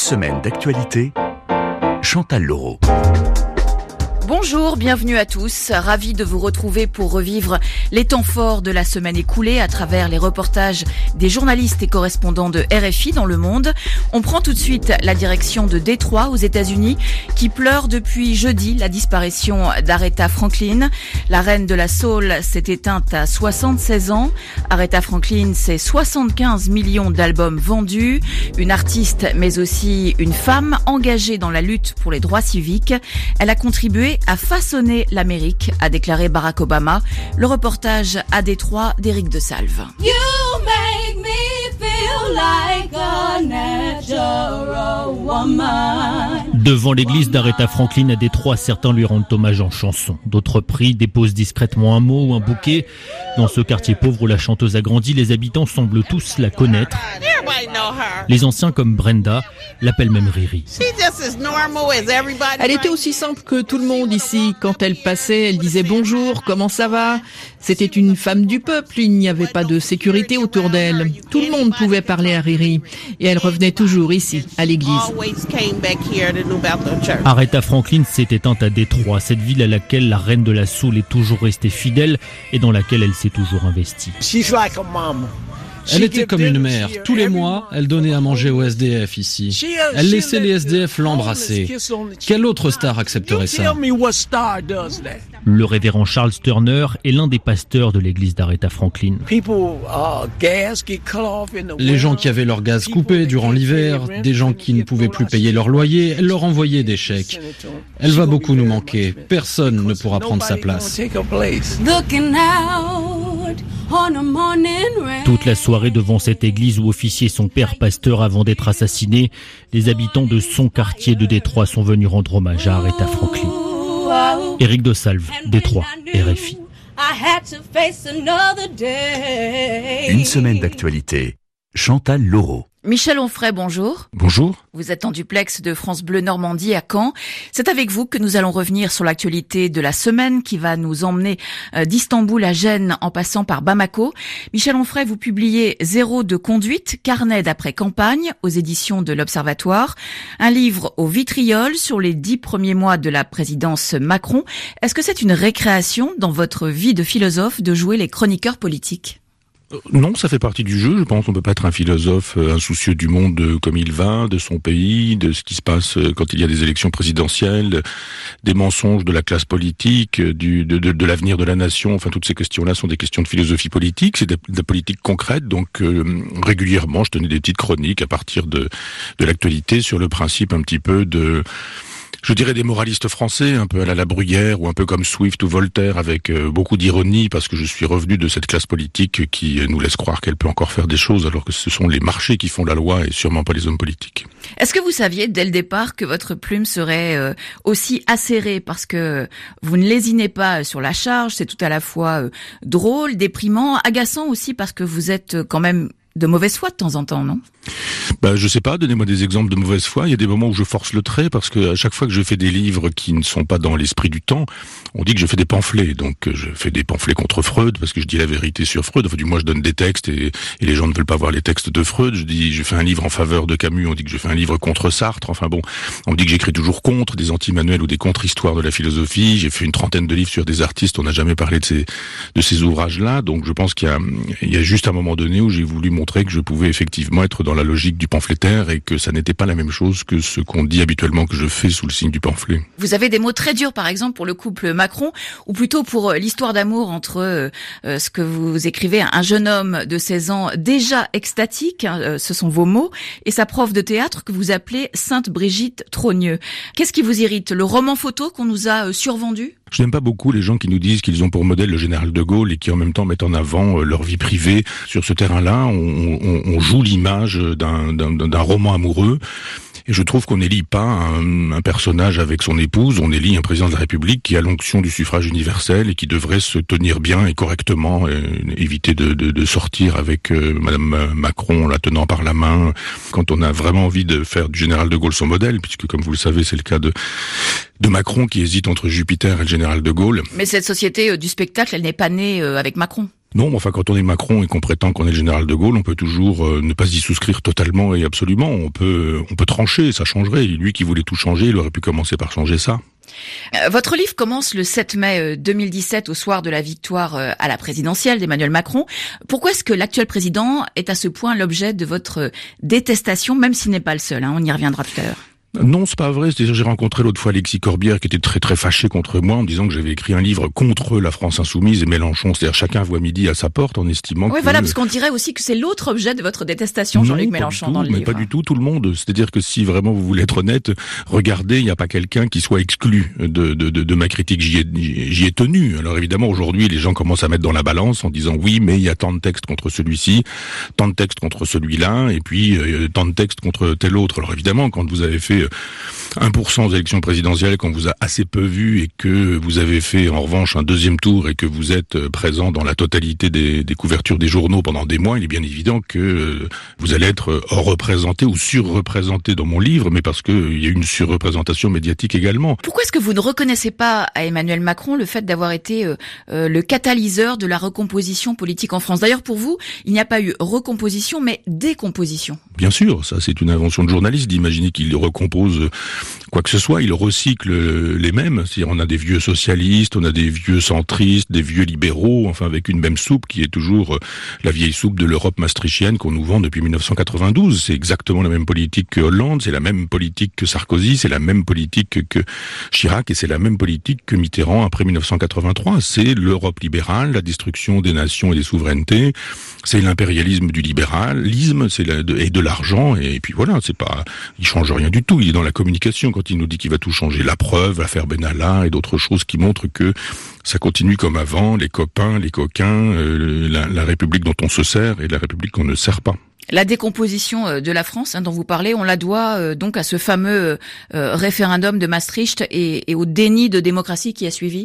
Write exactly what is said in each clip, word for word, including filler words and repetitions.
semaine d'actualité, Chantal Laureau. Bonjour, bienvenue à tous. Ravi de vous retrouver pour revivre les temps forts de la semaine écoulée à travers les reportages des journalistes et correspondants de R F I dans le monde. On prend tout de suite la direction de Détroit aux États-Unis qui pleure depuis jeudi la disparition d'Aretha Franklin. La reine de la soul s'est éteinte à soixante-seize ans. Aretha Franklin, c'est soixante-quinze millions d'albums vendus. Une artiste mais aussi une femme engagée dans la lutte pour les droits civiques. Elle a contribué à façonner l'Amérique, a déclaré Barack Obama. Le reportage à Détroit d'Éric de Salve. You make me feel like a natural woman. Devant l'église d'Aretha Franklin à Détroit, certains lui rendent hommage en chanson. D'autres prient, déposent discrètement un mot ou un bouquet. Dans ce quartier pauvre où la chanteuse a grandi, les habitants semblent tous la connaître. Les anciens comme Brenda l'appellent même Riri. Elle était aussi simple que tout le monde ici. Quand elle passait, elle disait bonjour, comment ça va ? C'était une femme du peuple, il n'y avait pas de sécurité autour d'elle. Tout le monde pouvait parler à Riri. Et elle revenait toujours ici, à l'église. Aretha Franklin s'est éteinte à Détroit, cette ville à laquelle la reine de la soul est toujours restée fidèle et dans laquelle elle s'est toujours investie. Elle était comme une mère. Tous les mois, elle donnait à manger aux S D F ici. Elle laissait les S D F l'embrasser. Quelle autre star accepterait ça ? Le révérend Charles Turner est l'un des pasteurs de l'église d'Aretha Franklin. Les gens qui avaient leur gaz coupé durant l'hiver, des gens qui ne pouvaient plus payer leur loyer, elle leur envoyait des chèques. Elle va beaucoup nous manquer. Personne ne pourra prendre sa place. Toute la soirée devant cette église où officiait son père pasteur avant d'être assassiné, les habitants de son quartier de Détroit sont venus rendre hommage à Aretha Franklin. Éric de Salve, Détroit, R F I. Une semaine d'actualité, Chantal Laureau. Michel Onfray, bonjour. Bonjour. Vous êtes en duplex de France Bleu Normandie à Caen. C'est avec vous que nous allons revenir sur l'actualité de la semaine qui va nous emmener d'Istanbul à Gênes en passant par Bamako. Michel Onfray, vous publiez Zéro de conduite, carnet d'après campagne aux éditions de l'Observatoire. Un livre au vitriol sur les dix premiers mois de la présidence Macron. Est-ce que c'est une récréation dans votre vie de philosophe de jouer les chroniqueurs politiques ? Non, ça fait partie du jeu. Je pense qu'on peut pas être un philosophe insoucieux du monde comme il va, de son pays, de ce qui se passe quand il y a des élections présidentielles, des mensonges de la classe politique, du, de, de, de l'avenir de la nation. Enfin, toutes ces questions-là sont des questions de philosophie politique. C'est de, de la politique concrète. Donc, euh, régulièrement, je tenais des petites chroniques à partir de, de l'actualité sur le principe un petit peu de... Je dirais des moralistes français, un peu à la La Bruyère ou un peu comme Swift ou Voltaire, avec euh, beaucoup d'ironie, parce que je suis revenu de cette classe politique qui nous laisse croire qu'elle peut encore faire des choses, alors que ce sont les marchés qui font la loi et sûrement pas les hommes politiques. Est-ce que vous saviez dès le départ que votre plume serait euh, aussi acérée, parce que vous ne lésinez pas sur la charge, c'est tout à la fois euh, drôle, déprimant, agaçant aussi, parce que vous êtes quand même de mauvaise foi de temps en temps, non ? Ben, je sais pas, donnez-moi des exemples de mauvaise foi. Il y a des moments où je force le trait, parce que à chaque fois que je fais des livres qui ne sont pas dans l'esprit du temps, on dit que je fais des pamphlets. Donc je fais des pamphlets contre Freud, parce que je dis la vérité sur Freud. Enfin, du moins, je donne des textes et, et les gens ne veulent pas voir les textes de Freud. Je dis, je fais un livre en faveur de Camus, on dit que je fais un livre contre Sartre. Enfin bon, on me dit que j'écris toujours contre des anti-manuels ou des contre-histoires de la philosophie. J'ai fait une trentaine de livres sur des artistes, on n'a jamais parlé de ces, de ces ouvrages-là. Donc je pense qu'il y a, il y a juste un moment donné où j'ai voulu montrer que je pouvais effectivement être dans la logique du pamphlétaire et que ça n'était pas la même chose que ce qu'on dit habituellement que je fais sous le signe du pamphlet. Vous avez des mots très durs, par exemple, pour le couple Macron, ou plutôt pour l'histoire d'amour entre euh, ce que vous écrivez, un jeune homme de seize ans déjà extatique, hein, ce sont vos mots, et sa prof de théâtre que vous appelez Sainte Brigitte Trogneux. Qu'est-ce qui vous irrite ? Le roman photo qu'on nous a euh, survendu ? Je n'aime pas beaucoup les gens qui nous disent qu'ils ont pour modèle le général de Gaulle et qui en même temps mettent en avant leur vie privée. Sur ce terrain-là, on, on, on joue l'image d'un, d'un, d'un roman amoureux. Et je trouve qu'on n'élit pas un, un personnage avec son épouse, on élit un président de la République qui a l'onction du suffrage universel et qui devrait se tenir bien et correctement, et éviter de, de, de sortir avec euh, Madame Macron en la tenant par la main, quand on a vraiment envie de faire du général de Gaulle son modèle, puisque comme vous le savez, c'est le cas de de Macron qui hésite entre Jupiter et le général de Gaulle. Mais cette société euh, du spectacle, elle n'est pas née euh, avec Macron. Non, mais enfin, quand on est Macron et qu'on prétend qu'on est le général de Gaulle, on peut toujours euh, ne pas y souscrire totalement et absolument. On peut, on peut trancher, ça changerait. Lui qui voulait tout changer, il aurait pu commencer par changer ça. Euh, votre livre commence le sept mai deux mille dix-sept, au soir de la victoire euh, à la présidentielle d'Emmanuel Macron. Pourquoi est-ce que l'actuel président est à ce point l'objet de votre détestation, même s'il n'est pas le seul, hein, on y reviendra tout à l'heure. Non, c'est pas vrai. C'est-à-dire, j'ai rencontré l'autre fois Alexis Corbière qui était très très fâché contre moi en me disant que j'avais écrit un livre contre la France insoumise et Mélenchon. C'est-à-dire, chacun voit midi à sa porte en estimant oui, que... voilà, parce qu'on dirait aussi que c'est l'autre objet de votre détestation, Jean-Luc non, Mélenchon, tout, dans le mais livre. Pas du tout, tout le monde. C'est-à-dire que si vraiment vous voulez être honnête, regardez, il n'y a pas quelqu'un qui soit exclu de, de, de, de ma critique. J'y ai, j'y ai tenu. Alors évidemment, aujourd'hui, les gens commencent à mettre dans la balance en disant oui, mais il y a tant de textes contre celui-ci, tant de textes contre celui-là, et puis euh, tant de textes contre tel autre. Alors évidemment, quand vous avez fait un pour cent aux élections présidentielles, qu'on vous a assez peu vu et que vous avez fait en revanche un deuxième tour et que vous êtes présent dans la totalité des, des couvertures des journaux pendant des mois, il est bien évident que vous allez être représenté ou surreprésenté dans mon livre, mais parce qu'il y a une surreprésentation médiatique également. Pourquoi est-ce que vous ne reconnaissez pas à Emmanuel Macron le fait d'avoir été euh, euh, le catalyseur de la recomposition politique en France? D'ailleurs, pour vous, il n'y a pas eu recomposition, mais décomposition. Bien sûr, ça c'est une invention de journaliste d'imaginer qu'il recompose quoi que ce soit, il recycle les mêmes. C'est-à-dire, on a des vieux socialistes, on a des vieux centristes, des vieux libéraux, enfin avec une même soupe qui est toujours la vieille soupe de l'Europe maastrichtienne qu'on nous vend depuis mille neuf cent quatre-vingt-douze. C'est exactement la même politique que Hollande, c'est la même politique que Sarkozy, c'est la même politique que Chirac et c'est la même politique que Mitterrand après mille neuf cent quatre-vingt-trois. C'est l'Europe libérale, la destruction des nations et des souverainetés, c'est l'impérialisme du libéralisme, c'est la, de, et de l'argent, et puis voilà, c'est pas, il change rien du tout, il est dans la communication quand il nous dit qu'il va tout changer. La preuve, l'affaire Benalla et d'autres choses qui montrent que ça continue comme avant, les copains, les coquins, euh, la, la République dont on se sert et la République qu'on ne sert pas. La décomposition de la France, hein, dont vous parlez, on la doit euh, donc à ce fameux euh, référendum de Maastricht et, et au déni de démocratie qui a suivi?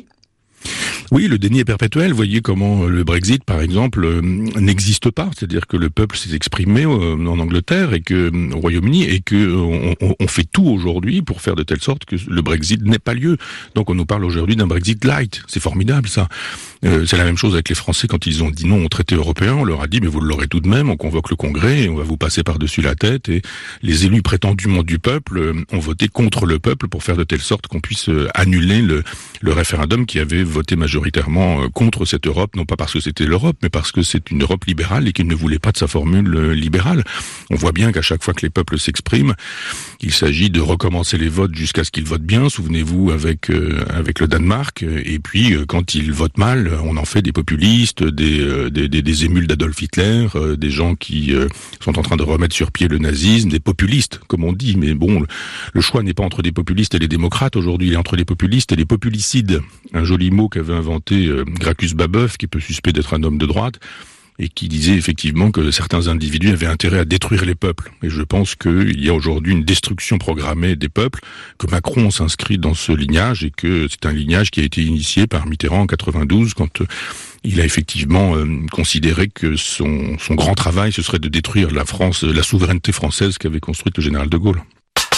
Oui, le déni est perpétuel. Vous voyez comment le Brexit, par exemple, euh, n'existe pas. C'est-à-dire que le peuple s'est exprimé euh, en Angleterre et que euh, au Royaume-Uni et que euh, on, on fait tout aujourd'hui pour faire de telle sorte que le Brexit n'ait pas lieu. Donc on nous parle aujourd'hui d'un Brexit light. C'est formidable ça. Euh, c'est la même chose avec les Français quand ils ont dit non au traité européen. On leur a dit mais vous l'aurez tout de même. On convoque le Congrès et on va vous passer par-dessus la tête. Et les élus prétendument du peuple euh, ont voté contre le peuple pour faire de telle sorte qu'on puisse euh, annuler le, le référendum qui avait voté majoritairement contre cette Europe, non pas parce que c'était l'Europe, mais parce que c'est une Europe libérale et qu'il ne voulait pas de sa formule libérale. On voit bien qu'à chaque fois que les peuples s'expriment, il s'agit de recommencer les votes jusqu'à ce qu'ils votent bien. Souvenez-vous avec euh, avec le Danemark. Et puis euh, quand ils votent mal, on en fait des populistes, des euh, des, des, des émules d'Adolf Hitler, euh, des gens qui euh, sont en train de remettre sur pied le nazisme, des populistes, comme on dit. Mais bon, le, le choix n'est pas entre des populistes et les démocrates. Aujourd'hui, il est entre les populistes et les populicides. Un joli mot qu'avait inventé euh, Gracchus Babeuf, qui peut suspect d'être un homme de droite, et qui disait effectivement que certains individus avaient intérêt à détruire les peuples. Et je pense qu'il y a aujourd'hui une destruction programmée des peuples, que Macron s'inscrit dans ce lignage, et que c'est un lignage qui a été initié par Mitterrand en quatre-vingt-douze, quand il a effectivement euh, considéré que son, son grand travail, ce serait de détruire la France, la souveraineté française qu'avait construite le général de Gaulle.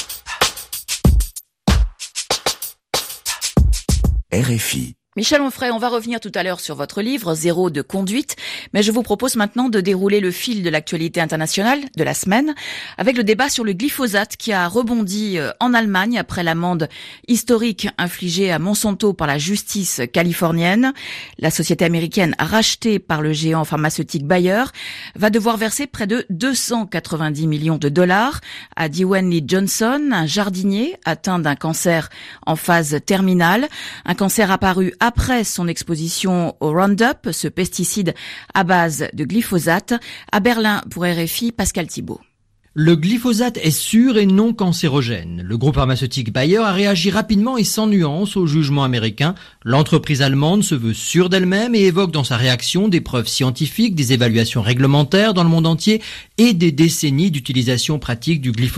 R F I. Michel Onfray, on va revenir tout à l'heure sur votre livre, Zéro de conduite, mais je vous propose maintenant de dérouler le fil de l'actualité internationale de la semaine avec le débat sur le glyphosate qui a rebondi en Allemagne après l'amende historique infligée à Monsanto par la justice californienne. La société américaine rachetée par le géant pharmaceutique Bayer va devoir verser près de deux cent quatre-vingt-dix millions de dollars à Dwayne Lee Johnson, un jardinier atteint d'un cancer en phase terminale, un cancer apparu après son exposition au Roundup, ce pesticide à base de glyphosate. À Berlin, pour R F I, Pascal Thibault. Le glyphosate est sûr et non cancérogène. Le groupe pharmaceutique Bayer a réagi rapidement et sans nuance au jugement américain. L'entreprise allemande se veut sûre d'elle-même et évoque dans sa réaction des preuves scientifiques, des évaluations réglementaires dans le monde entier et des décennies d'utilisation pratique du glyphosate.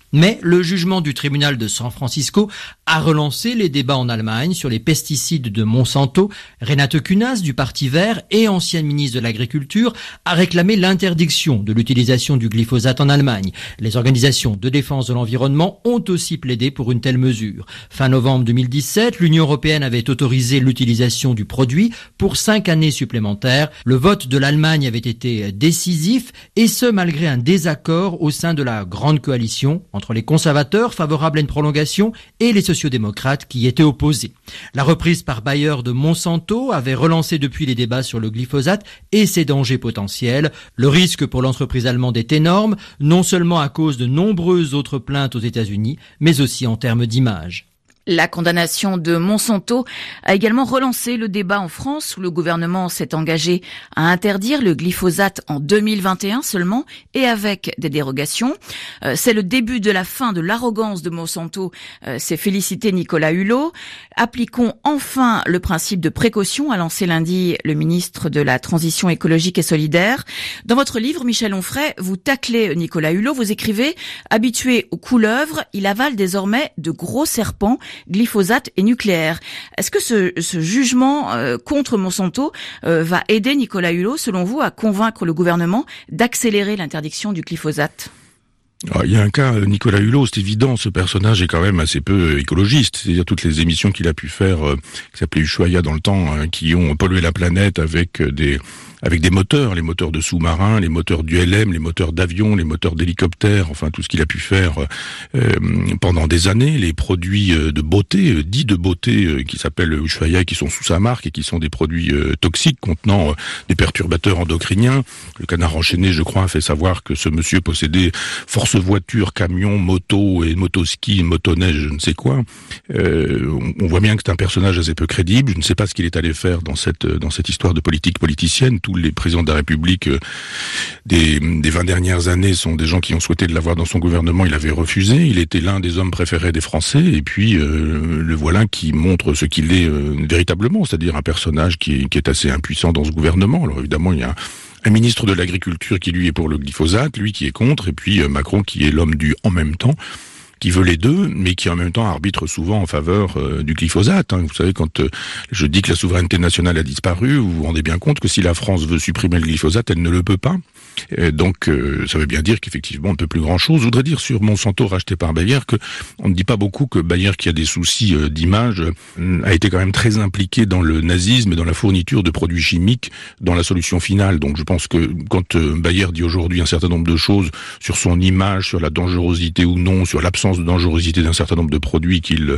Mais le jugement du tribunal de San Francisco a relancé les débats en Allemagne sur les pesticides de Monsanto. Renate Künast du Parti vert et ancienne ministre de l'Agriculture a réclamé l'interdiction de l'utilisation du glyphosate en Allemagne. Les organisations de défense de l'environnement ont aussi plaidé pour une telle mesure. Fin novembre deux mille dix-sept, l'Union européenne avait autorisé l'utilisation du produit pour cinq années supplémentaires. Le vote de l'Allemagne avait été décisif et ce malgré un désaccord au sein de la grande coalition entre les conservateurs favorables à une prolongation et les sociodémocrates qui y étaient opposés. La reprise par Bayer de Monsanto avait relancé depuis les débats sur le glyphosate et ses dangers potentiels. Le risque pour l'entreprise allemande est énorme, non seulement à cause de nombreuses autres plaintes aux États-Unis, mais aussi en termes d'image. La condamnation de Monsanto a également relancé le débat en France où le gouvernement s'est engagé à interdire le glyphosate en deux mille vingt et un seulement et avec des dérogations. Euh, c'est le début de la fin de l'arrogance de Monsanto, euh, s'est félicité Nicolas Hulot. Appliquons enfin le principe de précaution, a lancé lundi le ministre de la Transition écologique et solidaire. Dans votre livre, Michel Onfray, vous taclez Nicolas Hulot, vous écrivez « Habitué aux couleuvres, il avale désormais de gros serpents ». Glyphosate et nucléaire. Est-ce que ce, ce jugement euh, contre Monsanto euh, va aider Nicolas Hulot, selon vous, à convaincre le gouvernement d'accélérer l'interdiction du glyphosate ? Alors, il y a un cas, Nicolas Hulot, c'est évident, ce personnage est quand même assez peu écologiste. C'est-à-dire toutes les émissions qu'il a pu faire, euh, qui s'appelaient Ushuaïa dans le temps, hein, qui ont pollué la planète avec des avec des moteurs, les moteurs de sous-marins, les moteurs d'U L M, les moteurs d'avions, les moteurs d'hélicoptères, enfin tout ce qu'il a pu faire euh, pendant des années, les produits de beauté, euh, dits de beauté, euh, qui s'appellent Ushuaïa, qui sont sous sa marque et qui sont des produits euh, toxiques contenant euh, des perturbateurs endocriniens. Le Canard enchaîné, je crois, a fait savoir que ce monsieur possédait force voitures, camions, motos et motoski, motoneige, je ne sais quoi. Euh, on voit bien que c'est un personnage assez peu crédible. Je ne sais pas ce qu'il est allé faire dans cette dans cette histoire de politique politicienne. Tous les présidents de la République euh, des, des vingt dernières années sont des gens qui ont souhaité de l'avoir dans son gouvernement. Il avait refusé. Il était l'un des hommes préférés des Français. Et puis euh, le voilà qui montre ce qu'il est euh, véritablement, c'est-à-dire un personnage qui est, qui est assez impuissant dans ce gouvernement. Alors évidemment, il y a un ministre de l'Agriculture qui lui est pour le glyphosate, lui qui est contre, et puis euh, Macron qui est l'homme du en même temps, qui veut les deux, mais qui en même temps arbitre souvent en faveur euh, du glyphosate. Hein. Vous savez, quand euh, je dis que la souveraineté nationale a disparu, vous vous rendez bien compte que si la France veut supprimer le glyphosate, elle ne le peut pas. Et donc, euh, ça veut bien dire qu'effectivement, on ne peut plus grand-chose. Je voudrais dire sur Monsanto racheté par Bayer que on ne dit pas beaucoup que Bayer, qui a des soucis euh, d'image, euh, a été quand même très impliqué dans le nazisme et dans la fourniture de produits chimiques dans la solution finale. Donc, je pense que quand euh, Bayer dit aujourd'hui un certain nombre de choses sur son image, sur la dangerosité ou non, sur l'absence de dangerosité d'un certain nombre de produits qu'il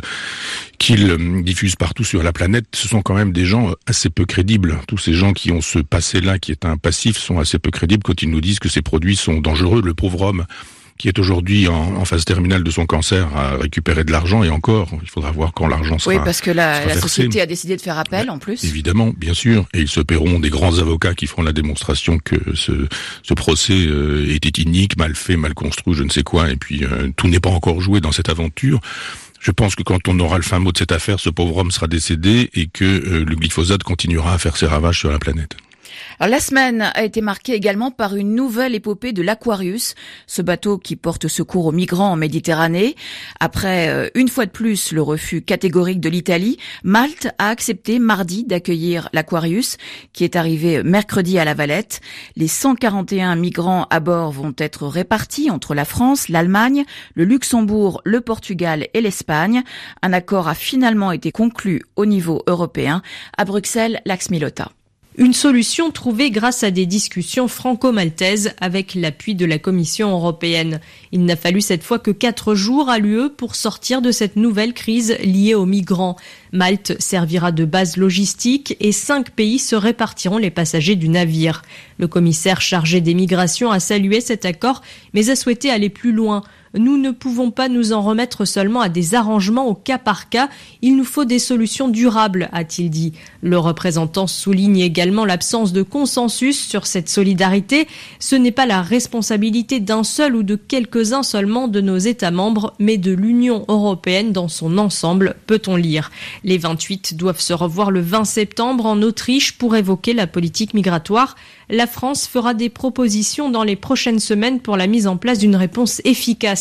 qu'il diffuse partout sur la planète, ce sont quand même des gens assez peu crédibles. Tous ces gens qui ont ce passé-là, qui est un passif, sont assez peu crédibles quand ils nous disent que ces produits sont dangereux. Le pauvre homme qui est aujourd'hui en, en phase terminale de son cancer a récupéré de l'argent, et encore, il faudra voir quand l'argent sera. Oui, parce que la, la versé. société a décidé de faire appel, en plus. Évidemment, bien sûr, et ils se paieront des grands avocats qui feront la démonstration que ce, ce procès euh, était inique, mal fait, mal construit, je ne sais quoi, et puis euh, tout n'est pas encore joué dans cette aventure. Je pense que quand on aura le fin mot de cette affaire, ce pauvre homme sera décédé et que euh, le glyphosate continuera à faire ses ravages sur la planète. Alors, la semaine a été marquée également par une nouvelle épopée de l'Aquarius, ce bateau qui porte secours aux migrants en Méditerranée. Après, euh, une fois de plus, le refus catégorique de l'Italie, Malte a accepté mardi d'accueillir l'Aquarius, qui est arrivé mercredi à La Valette. Les cent quarante et un migrants à bord vont être répartis entre la France, l'Allemagne, le Luxembourg, le Portugal et l'Espagne. Un accord a finalement été conclu au niveau européen. À Bruxelles, Lax Milota. Une solution trouvée grâce à des discussions franco-maltaises avec l'appui de la Commission européenne. Il n'a fallu cette fois que quatre jours à l'U E pour sortir de cette nouvelle crise liée aux migrants. Malte servira de base logistique et cinq pays se répartiront les passagers du navire. Le commissaire chargé des migrations a salué cet accord, mais a souhaité aller plus loin. Nous ne pouvons pas nous en remettre seulement à des arrangements au cas par cas. Il nous faut des solutions durables, a-t-il dit. Le représentant souligne également l'absence de consensus sur cette solidarité. Ce n'est pas la responsabilité d'un seul ou de quelques-uns seulement de nos États membres, mais de l'Union européenne dans son ensemble, peut-on lire. Les vingt-huit doivent se revoir le vingt septembre en Autriche pour évoquer la politique migratoire. La France fera des propositions dans les prochaines semaines pour la mise en place d'une réponse efficace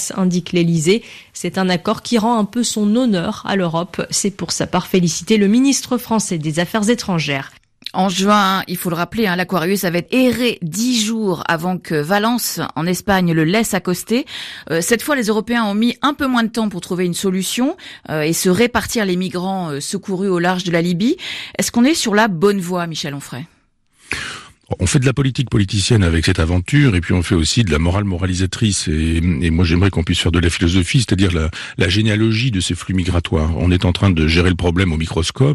efficace, indique l'Elysée. C'est un accord qui rend un peu son honneur à l'Europe. C'est pour sa part féliciter le ministre français des Affaires étrangères. En juin, il faut le rappeler, hein, l'Aquarius avait erré dix jours avant que Valence, en Espagne, le laisse accoster. Euh, cette fois, les Européens ont mis un peu moins de temps pour trouver une solution euh, et se répartir les migrants euh, secourus au large de la Libye. Est-ce qu'on est sur la bonne voie, Michel Onfray ? On fait de la politique politicienne avec cette aventure et puis on fait aussi de la morale moralisatrice et, et moi j'aimerais qu'on puisse faire de la philosophie, c'est-à-dire la, la généalogie de ces flux migratoires. On est en train de gérer le problème au microscope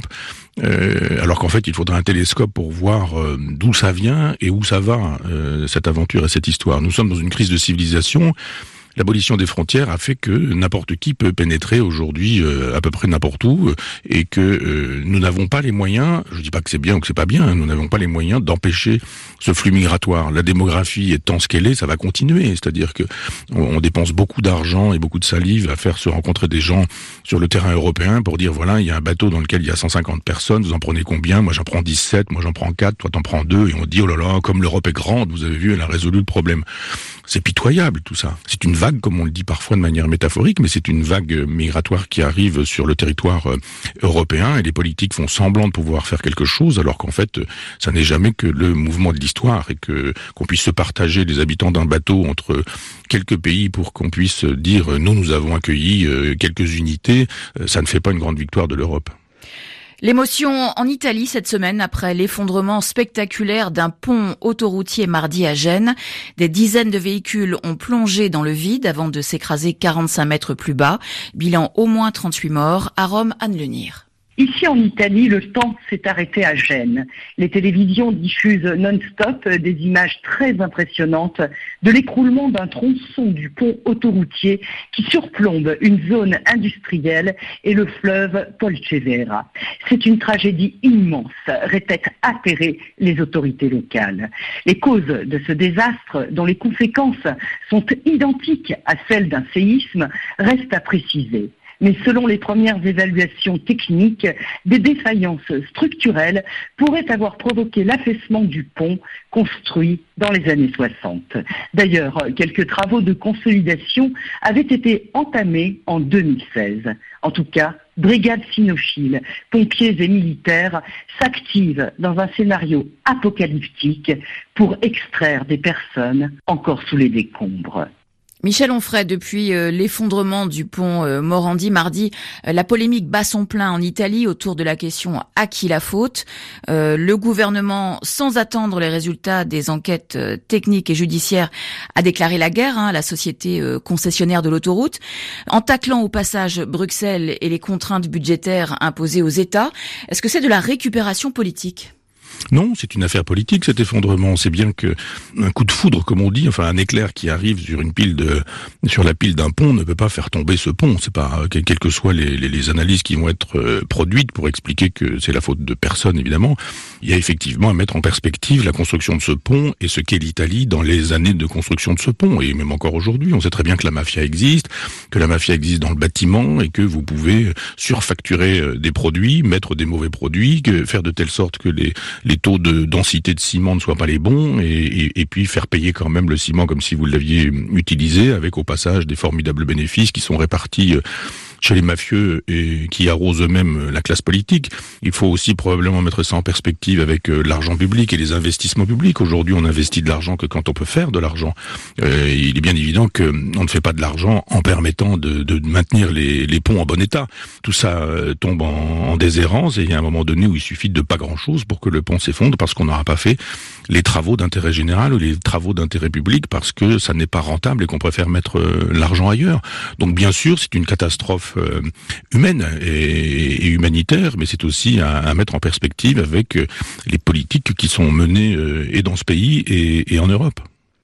euh, alors qu'en fait il faudrait un télescope pour voir euh, d'où ça vient et où ça va, euh, cette aventure et cette histoire. Nous sommes dans une crise de civilisation. L'abolition des frontières a fait que n'importe qui peut pénétrer aujourd'hui euh, à peu près n'importe où et que euh, nous n'avons pas les moyens, je dis pas que c'est bien ou que c'est pas bien, hein, nous n'avons pas les moyens d'empêcher ce flux migratoire. La démographie étant ce qu'elle est, ça va continuer, c'est-à-dire que on, on dépense beaucoup d'argent et beaucoup de salive à faire se rencontrer des gens sur le terrain européen pour dire voilà, il y a un bateau dans lequel il y a cent cinquante personnes, vous en prenez combien ? Moi j'en prends dix-sept, moi j'en prends quatre, toi t'en prends deux et on dit oh là là, comme l'Europe est grande, vous avez vu, elle a résolu le problème. C'est pitoyable tout ça. C'est une vague, comme on le dit parfois de manière métaphorique, mais c'est une vague migratoire qui arrive sur le territoire européen et les politiques font semblant de pouvoir faire quelque chose alors qu'en fait, ça n'est jamais que le mouvement de l'histoire et que qu'on puisse se partager les habitants d'un bateau entre quelques pays pour qu'on puisse dire nous, nous avons accueilli quelques unités, ça ne fait pas une grande victoire de l'Europe. L'émotion en Italie cette semaine après l'effondrement spectaculaire d'un pont autoroutier mardi à Gênes. Des dizaines de véhicules ont plongé dans le vide avant de s'écraser quarante-cinq mètres plus bas. Bilan au moins trente-huit morts. À Rome, Anne Lenir. Ici en Italie, le temps s'est arrêté à Gênes. Les télévisions diffusent non-stop des images très impressionnantes de l'écroulement d'un tronçon du pont autoroutier qui surplombe une zone industrielle et le fleuve Polcevera. C'est une tragédie immense, répètent atterrées les autorités locales. Les causes de ce désastre, dont les conséquences sont identiques à celles d'un séisme, restent à préciser. Mais selon les premières évaluations techniques, des défaillances structurelles pourraient avoir provoqué l'affaissement du pont construit dans les années soixante. D'ailleurs, quelques travaux de consolidation avaient été entamés en deux mille seize. En tout cas, brigades cynophiles, pompiers et militaires s'activent dans un scénario apocalyptique pour extraire des personnes encore sous les décombres. Michel Onfray, depuis euh, l'effondrement du pont euh, Morandi mardi, euh, la polémique bat son plein en Italie autour de la question à qui la faute. Euh, le gouvernement, sans attendre les résultats des enquêtes euh, techniques et judiciaires, a déclaré la guerre hein, à la société euh, concessionnaire de l'autoroute, en taclant au passage Bruxelles et les contraintes budgétaires imposées aux États. Est-ce que c'est de la récupération politique ? Non, c'est une affaire politique cet effondrement. C'est bien que un coup de foudre, comme on dit, enfin un éclair qui arrive sur une pile de, sur la pile d'un pont ne peut pas faire tomber ce pont. C'est pas quelles que soient les, les, les analyses qui vont être euh, produites pour expliquer que c'est la faute de personne évidemment. Il y a effectivement à mettre en perspective la construction de ce pont et ce qu'est l'Italie dans les années de construction de ce pont et même encore aujourd'hui. On sait très bien que la mafia existe, que la mafia existe dans le bâtiment et que vous pouvez surfacturer des produits, mettre des mauvais produits, que, faire de telle sorte que les les taux de densité de ciment ne soient pas les bons et, et, et puis faire payer quand même le ciment comme si vous l'aviez utilisé avec au passage des formidables bénéfices qui sont répartis chez les mafieux et qui arrosent eux-mêmes la classe politique. Il faut aussi probablement mettre ça en perspective avec l'argent public et les investissements publics. Aujourd'hui, on investit de l'argent que quand on peut faire de l'argent. Euh, il est bien évident qu'on ne fait pas de l'argent en permettant de, de maintenir les, les ponts en bon état. Tout ça euh, tombe en, en déshérence et il y a un moment donné où il suffit de pas grand-chose pour que le pont s'effondre parce qu'on n'aura pas fait les travaux d'intérêt général ou les travaux d'intérêt public parce que ça n'est pas rentable et qu'on préfère mettre euh, l'argent ailleurs. Donc bien sûr, c'est une catastrophe Euh, humaine et, et humanitaire, mais c'est aussi à, à mettre en perspective avec euh, les politiques qui sont menées euh, et dans ce pays et, et en Europe.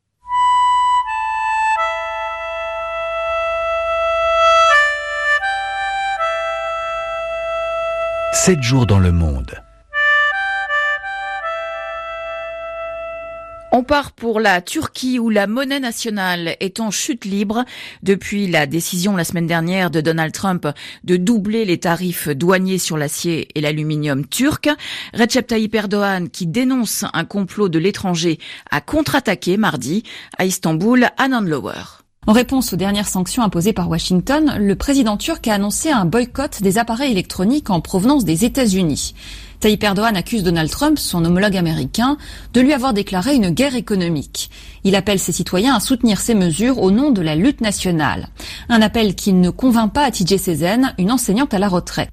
Sept jours dans le monde. On part pour la Turquie où la monnaie nationale est en chute libre depuis la décision la semaine dernière de Donald Trump de doubler les tarifs douaniers sur l'acier et l'aluminium turc. Recep Tayyip Erdogan qui dénonce un complot de l'étranger a contre-attaqué mardi à Istanbul, Anand Lower. En réponse aux dernières sanctions imposées par Washington, le président turc a annoncé un boycott des appareils électroniques en provenance des États-Unis. Tayyip Erdogan accuse Donald Trump, son homologue américain, de lui avoir déclaré une guerre économique. Il appelle ses citoyens à soutenir ces mesures au nom de la lutte nationale. Un appel qui ne convainc pas Hatice Sezen, une enseignante à la retraite.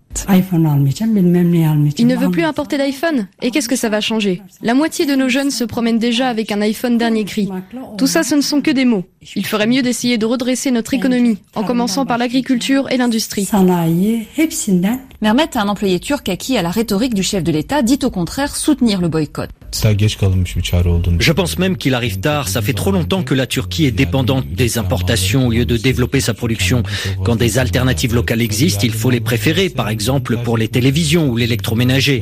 Il ne veut plus importer d'iPhone. Et qu'est-ce que ça va changer? La moitié de nos jeunes se promènent déjà avec un iPhone dernier cri. Tout ça, ce ne sont que des mots. Il ferait mieux d'essayer de redresser notre économie, en commençant par l'agriculture et l'industrie. Mehmet, un employé turc acquis à la rhétorique du chef de l'État, dit au contraire soutenir le boycott. Je pense même qu'il arrive tard. Ça fait trop longtemps que la Turquie est dépendante des importations au lieu de développer sa production. Quand des alternatives locales existent, il faut les préférer, par exemple pour les télévisions ou l'électroménager.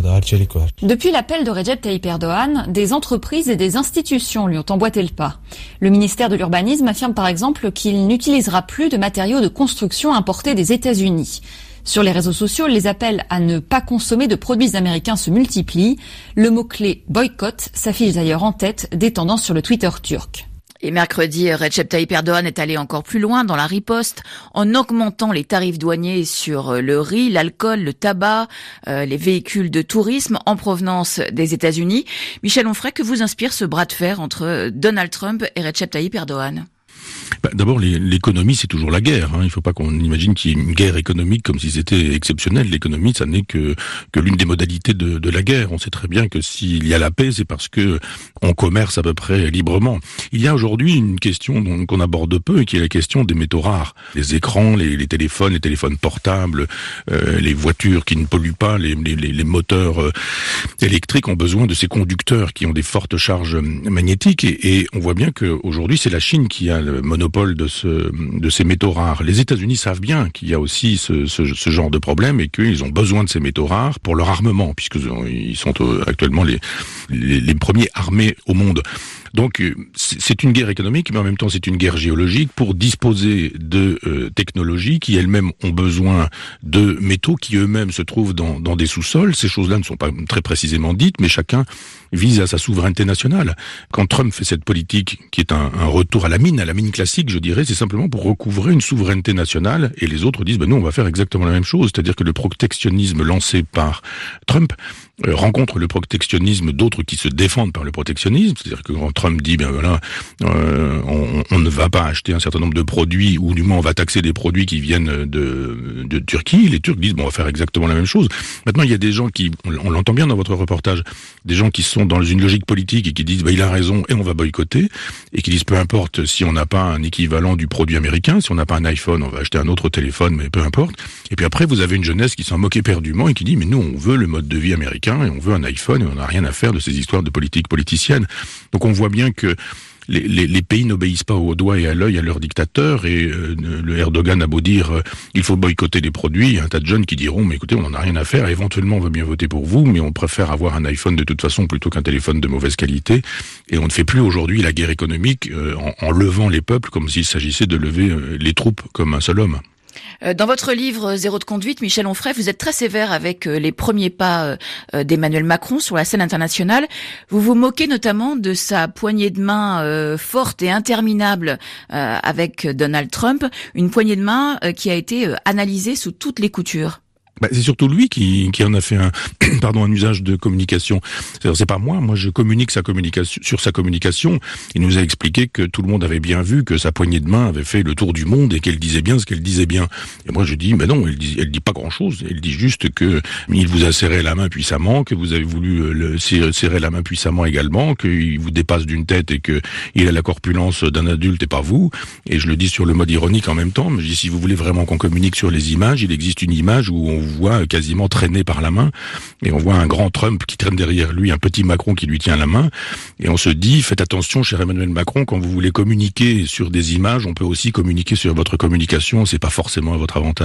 Depuis l'appel de Recep Tayyip Erdogan, des entreprises et des institutions lui ont emboîté le pas. Le ministère de l'Urbanisme affirme par exemple qu'il n'utilisera plus de matériaux de construction importés des États-Unis. Sur les réseaux sociaux, les appels à ne pas consommer de produits américains se multiplient. Le mot-clé boycott s'affiche d'ailleurs en tête des tendances sur le Twitter turc. Et mercredi, Recep Tayyip Erdogan est allé encore plus loin dans la riposte en augmentant les tarifs douaniers sur le riz, l'alcool, le tabac, euh, les véhicules de tourisme en provenance des États-Unis. Michel Onfray, que vous inspire ce bras de fer entre Donald Trump et Recep Tayyip Erdogan ? Bah, d'abord, l'économie, c'est toujours la guerre. Hein. Il ne faut pas qu'on imagine qu'il y ait une guerre économique comme si c'était exceptionnel. L'économie, ça n'est que que l'une des modalités de, de la guerre. On sait très bien que s'il y a la paix, c'est parce que on commerce à peu près librement. Il y a aujourd'hui une question dont, qu'on aborde peu, qui est la question des métaux rares. Les écrans, les, les téléphones, les téléphones portables, euh, les voitures qui ne polluent pas, les, les, les moteurs euh, électriques ont besoin de ces conducteurs qui ont des fortes charges magnétiques. Et, et on voit bien qu'aujourd'hui, c'est la Chine qui a le monopole de ce de ces métaux rares. Les États-Unis savent bien qu'il y a aussi ce, ce, ce genre de problème et qu'ils ont besoin de ces métaux rares pour leur armement, puisqu'ils sont actuellement les, les, les premiers armés au monde. Donc c'est une guerre économique, mais en même temps c'est une guerre géologique pour disposer de euh, technologies qui elles-mêmes ont besoin de métaux qui eux-mêmes se trouvent dans, dans des sous-sols. Ces choses-là ne sont pas très précisément dites, mais chacun vise à sa souveraineté nationale. Quand Trump fait cette politique, qui est un, un retour à la mine, à la mine classique, je dirais, c'est simplement pour recouvrer une souveraineté nationale, et les autres disent, ben nous on va faire exactement la même chose, c'est-à-dire que le protectionnisme lancé par Trump euh, rencontre le protectionnisme d'autres qui se défendent par le protectionnisme, c'est-à-dire que quand Trump dit, ben voilà, euh, on, on ne va pas acheter un certain nombre de produits, ou du moins on va taxer des produits qui viennent de, de Turquie, les Turcs disent, bon on va faire exactement la même chose. Maintenant il y a des gens qui, on, on l'entend bien dans votre reportage, des gens qui sont dans une logique politique et qui disent, ben il a raison et on va boycotter, et qui disent, peu importe si on n'a pas un équivalent du produit américain, si on n'a pas un iPhone, on va acheter un autre téléphone, mais peu importe. Et puis après vous avez une jeunesse qui s'en moque éperdument et qui dit, mais nous on veut le mode de vie américain et on veut un iPhone et on n'a rien à faire de ces histoires de politique politicienne. Donc on voit bien que les, les, les pays n'obéissent pas au doigt et à l'œil à leurs dictateurs, et euh, le Erdogan a beau dire euh, il faut boycotter les produits, il y a un tas de jeunes qui diront mais écoutez on n'en a rien à faire, éventuellement on va bien voter pour vous, mais on préfère avoir un iPhone de toute façon plutôt qu'un téléphone de mauvaise qualité, et on ne fait plus aujourd'hui la guerre économique euh, en, en levant les peuples comme s'il s'agissait de lever euh, les troupes comme un seul homme. Dans votre livre Zéro de conduite, Michel Onfray, vous êtes très sévère avec les premiers pas d'Emmanuel Macron sur la scène internationale. Vous vous moquez notamment de sa poignée de main forte et interminable avec Donald Trump, une poignée de main qui a été analysée sous toutes les coutures. Bah, c'est surtout lui qui, qui en a fait un, pardon, un usage de communication. C'est-à-dire, c'est pas moi. Moi, je communique sa communication, sur sa communication. Il nous a expliqué que tout le monde avait bien vu que sa poignée de main avait fait le tour du monde et qu'elle disait bien ce qu'elle disait bien. Et moi, je dis, mais non, elle dit, elle dit pas grand-chose. Elle dit juste que il vous a serré la main puissamment, que vous avez voulu le serrer la main puissamment également, qu'il vous dépasse d'une tête et que il a la corpulence d'un adulte et pas vous. Et je le dis sur le mode ironique en même temps. Mais je dis, si vous voulez vraiment qu'on communique sur les images, il existe une image où on voit quasiment traîné par la main, et on voit un grand Trump qui traîne derrière lui, un petit Macron qui lui tient la main, et on se dit, faites attention, cher Emmanuel Macron, quand vous voulez communiquer sur des images, on peut aussi communiquer sur votre communication, c'est pas forcément à votre avantage.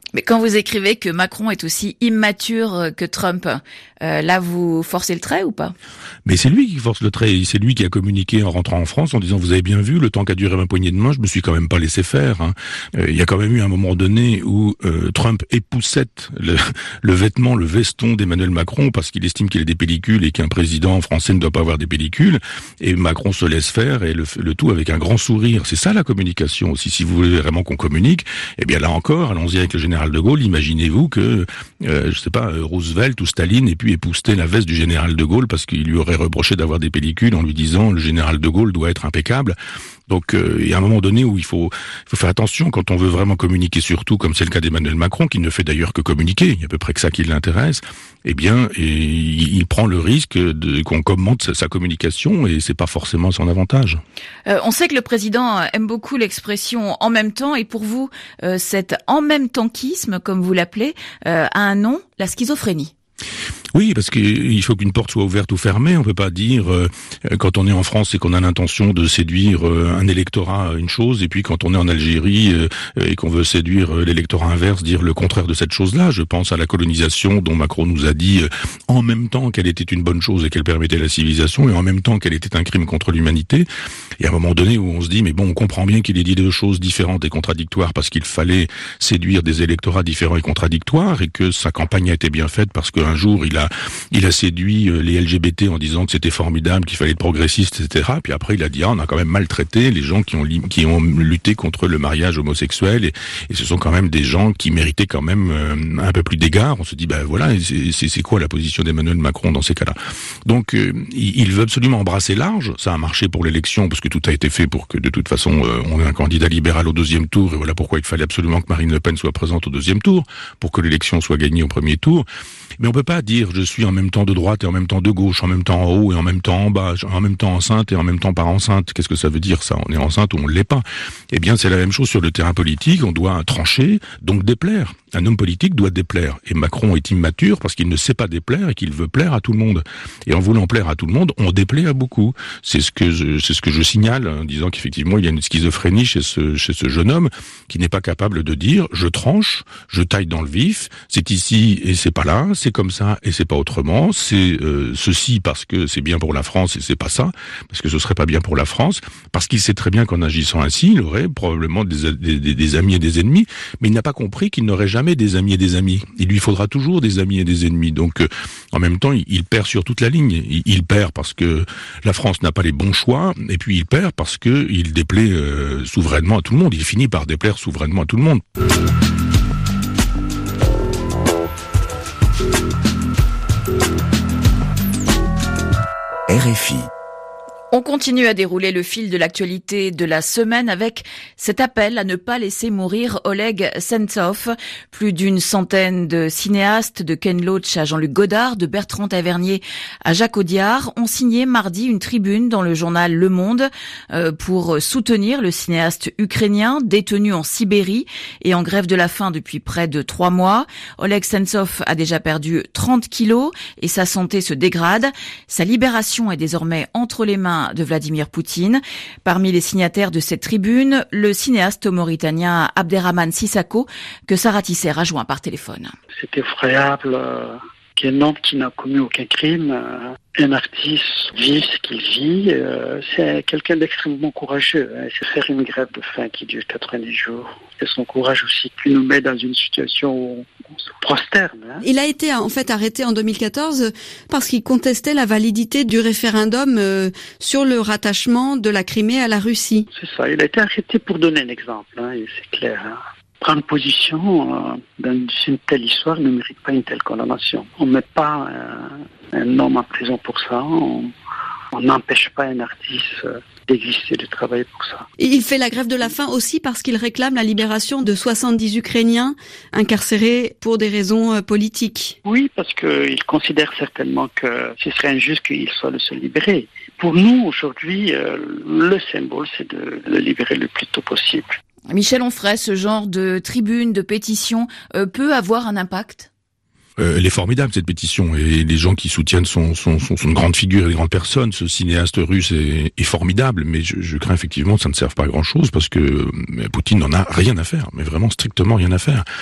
Mais quand vous écrivez que Macron est aussi immature que Trump, euh, là vous forcez le trait ou pas? Mais c'est lui qui force le trait, c'est lui qui a communiqué en rentrant en France en disant vous avez bien vu, le temps qu'a duré ma poignée de main, je me suis quand même pas laissé faire. Hein. Euh, il y a quand même eu un moment donné où euh, Trump époussette le, le vêtement, le veston d'Emmanuel Macron parce qu'il estime qu'il a des pellicules et qu'un président français ne doit pas avoir des pellicules, et Macron se laisse faire et le, le tout avec un grand sourire. C'est ça la communication aussi. Si vous voulez vraiment qu'on communique, eh bien là encore, allons-y avec le général de Gaulle. Imaginez-vous que, euh, je sais pas, Roosevelt ou Staline ait pu épouster la veste du général de Gaulle parce qu'il lui aurait reproché d'avoir des pellicules en lui disant le général de Gaulle doit être impeccable. Donc euh, il y a un moment donné où il faut, il faut faire attention quand on veut vraiment communiquer, surtout comme c'est le cas d'Emmanuel Macron, qui ne fait d'ailleurs que communiquer, il y a à peu près que ça qui l'intéresse, eh bien et il, il prend le risque de, qu'on commente sa, sa communication et c'est pas forcément son avantage. Euh, on sait que le président aime beaucoup l'expression « en même temps » et pour vous, euh, cet « en même temps-quisme », comme vous l'appelez, euh, a un nom, la schizophrénie. Oui, parce qu'il faut qu'une porte soit ouverte ou fermée. On peut pas dire euh, quand on est en France et qu'on a l'intention de séduire euh, un électorat une chose, et puis quand on est en Algérie euh, et qu'on veut séduire euh, l'électorat inverse, dire le contraire de cette chose-là. Je pense à la colonisation dont Macron nous a dit euh, en même temps qu'elle était une bonne chose et qu'elle permettait la civilisation, et en même temps qu'elle était un crime contre l'humanité. Et à un moment donné où on se dit mais bon, on comprend bien qu'il ait dit deux choses différentes et contradictoires parce qu'il fallait séduire des électorats différents et contradictoires, et que sa campagne a été bien faite parce qu'un jour il a il a séduit les L G B T en disant que c'était formidable, qu'il fallait être progressiste, et cetera. Puis après, il a dit ah, on a quand même maltraité les gens qui ont qui ont lutté contre le mariage homosexuel, et, et ce sont quand même des gens qui méritaient quand même euh, un peu plus d'égard. On se dit ben voilà, c'est, c'est, c'est quoi la position d'Emmanuel Macron dans ces cas-là? Donc euh, il, il veut absolument embrasser large. Ça a marché pour l'élection parce que tout a été fait pour que de toute façon euh, on ait un candidat libéral au deuxième tour, et voilà pourquoi il fallait absolument que Marine Le Pen soit présente au deuxième tour pour que l'élection soit gagnée au premier tour. Mais on peut pas dire je suis en même temps de droite et en même temps de gauche, en même temps en haut et en même temps en bas, en même temps enceinte et en même temps pas enceinte. Qu'est-ce que ça veut dire ça? On est enceinte ou on l'est pas? Eh bien c'est la même chose sur le terrain politique, on doit trancher, donc déplaire. Un homme politique doit déplaire. Et Macron est immature parce qu'il ne sait pas déplaire et qu'il veut plaire à tout le monde. Et en voulant plaire à tout le monde, on déplaît à beaucoup. C'est ce que je, c'est ce que je signale en disant qu'effectivement il y a une schizophrénie chez ce, chez ce jeune homme qui n'est pas capable de dire je tranche, je taille dans le vif, c'est ici et c'est pas là, c'est comme ça et c'est pas autrement, c'est euh, ceci parce que c'est bien pour la France et c'est pas ça, parce que ce serait pas bien pour la France, parce qu'il sait très bien qu'en agissant ainsi, il aurait probablement des, des, des amis et des ennemis, mais il n'a pas compris qu'il n'aurait jamais des amis et des amis. Il lui faudra toujours des amis et des ennemis. Donc, euh, en même temps, il, il perd sur toute la ligne. Il, il perd parce que la France n'a pas les bons choix, et puis il perd parce que il déplaît euh, souverainement à tout le monde. Il finit par déplaire souverainement à tout le monde. R F I. On continue à dérouler le fil de l'actualité de la semaine avec cet appel à ne pas laisser mourir Oleg Sentsov. Plus d'une centaine de cinéastes, de Ken Loach à Jean-Luc Godard, de Bertrand Tavernier à Jacques Audiard, ont signé mardi une tribune dans le journal Le Monde euh, pour soutenir le cinéaste ukrainien détenu en Sibérie et en grève de la faim depuis près de trois mois. Oleg Sentsov a déjà perdu trente kilos et sa santé se dégrade. Sa libération est désormais entre les mains de Vladimir Poutine. Parmi les signataires de cette tribune, le cinéaste mauritanien Abderrahmane Sissako, que Sarah Tisser a joint par téléphone. C'est effroyable euh, qu'un homme qui n'a commis aucun crime, euh, un artiste, vit ce qu'il vit. Euh, c'est quelqu'un d'extrêmement courageux. Hein. C'est faire une grève de faim qui dure quatre-vingt-dix jours. C'est son courage aussi qui nous met dans une situation où on se prosterne. Hein. Il a été en fait arrêté en deux mille quatorze parce qu'il contestait la validité du référendum euh, sur le rattachement de la Crimée à la Russie. C'est ça, il a été arrêté pour donner un exemple, hein, et c'est clair. Hein. Prendre position euh, dans une telle histoire ne mérite pas une telle condamnation. On ne met pas euh, un homme en prison pour ça, on n'empêche pas un artiste euh, d'exister, de travailler pour ça. Et il fait la grève de la faim aussi parce qu'il réclame la libération de soixante-dix Ukrainiens incarcérés pour des raisons euh, politiques. Oui, parce qu'il considère certainement que ce serait injuste qu'il soit le seul libéré. Pour nous, aujourd'hui, euh, le symbole, c'est de le libérer le plus tôt possible. Michel Onfray, ce genre de tribune, de pétition, euh, peut avoir un impact ? Euh, elle est formidable cette pétition, et les gens qui soutiennent sont, sont, sont, sont de grandes figures et de grandes personnes. Ce cinéaste russe est, est formidable, mais je, je crains effectivement que ça ne serve pas à grand chose parce que Poutine n'en a rien à faire, mais vraiment strictement rien à faire.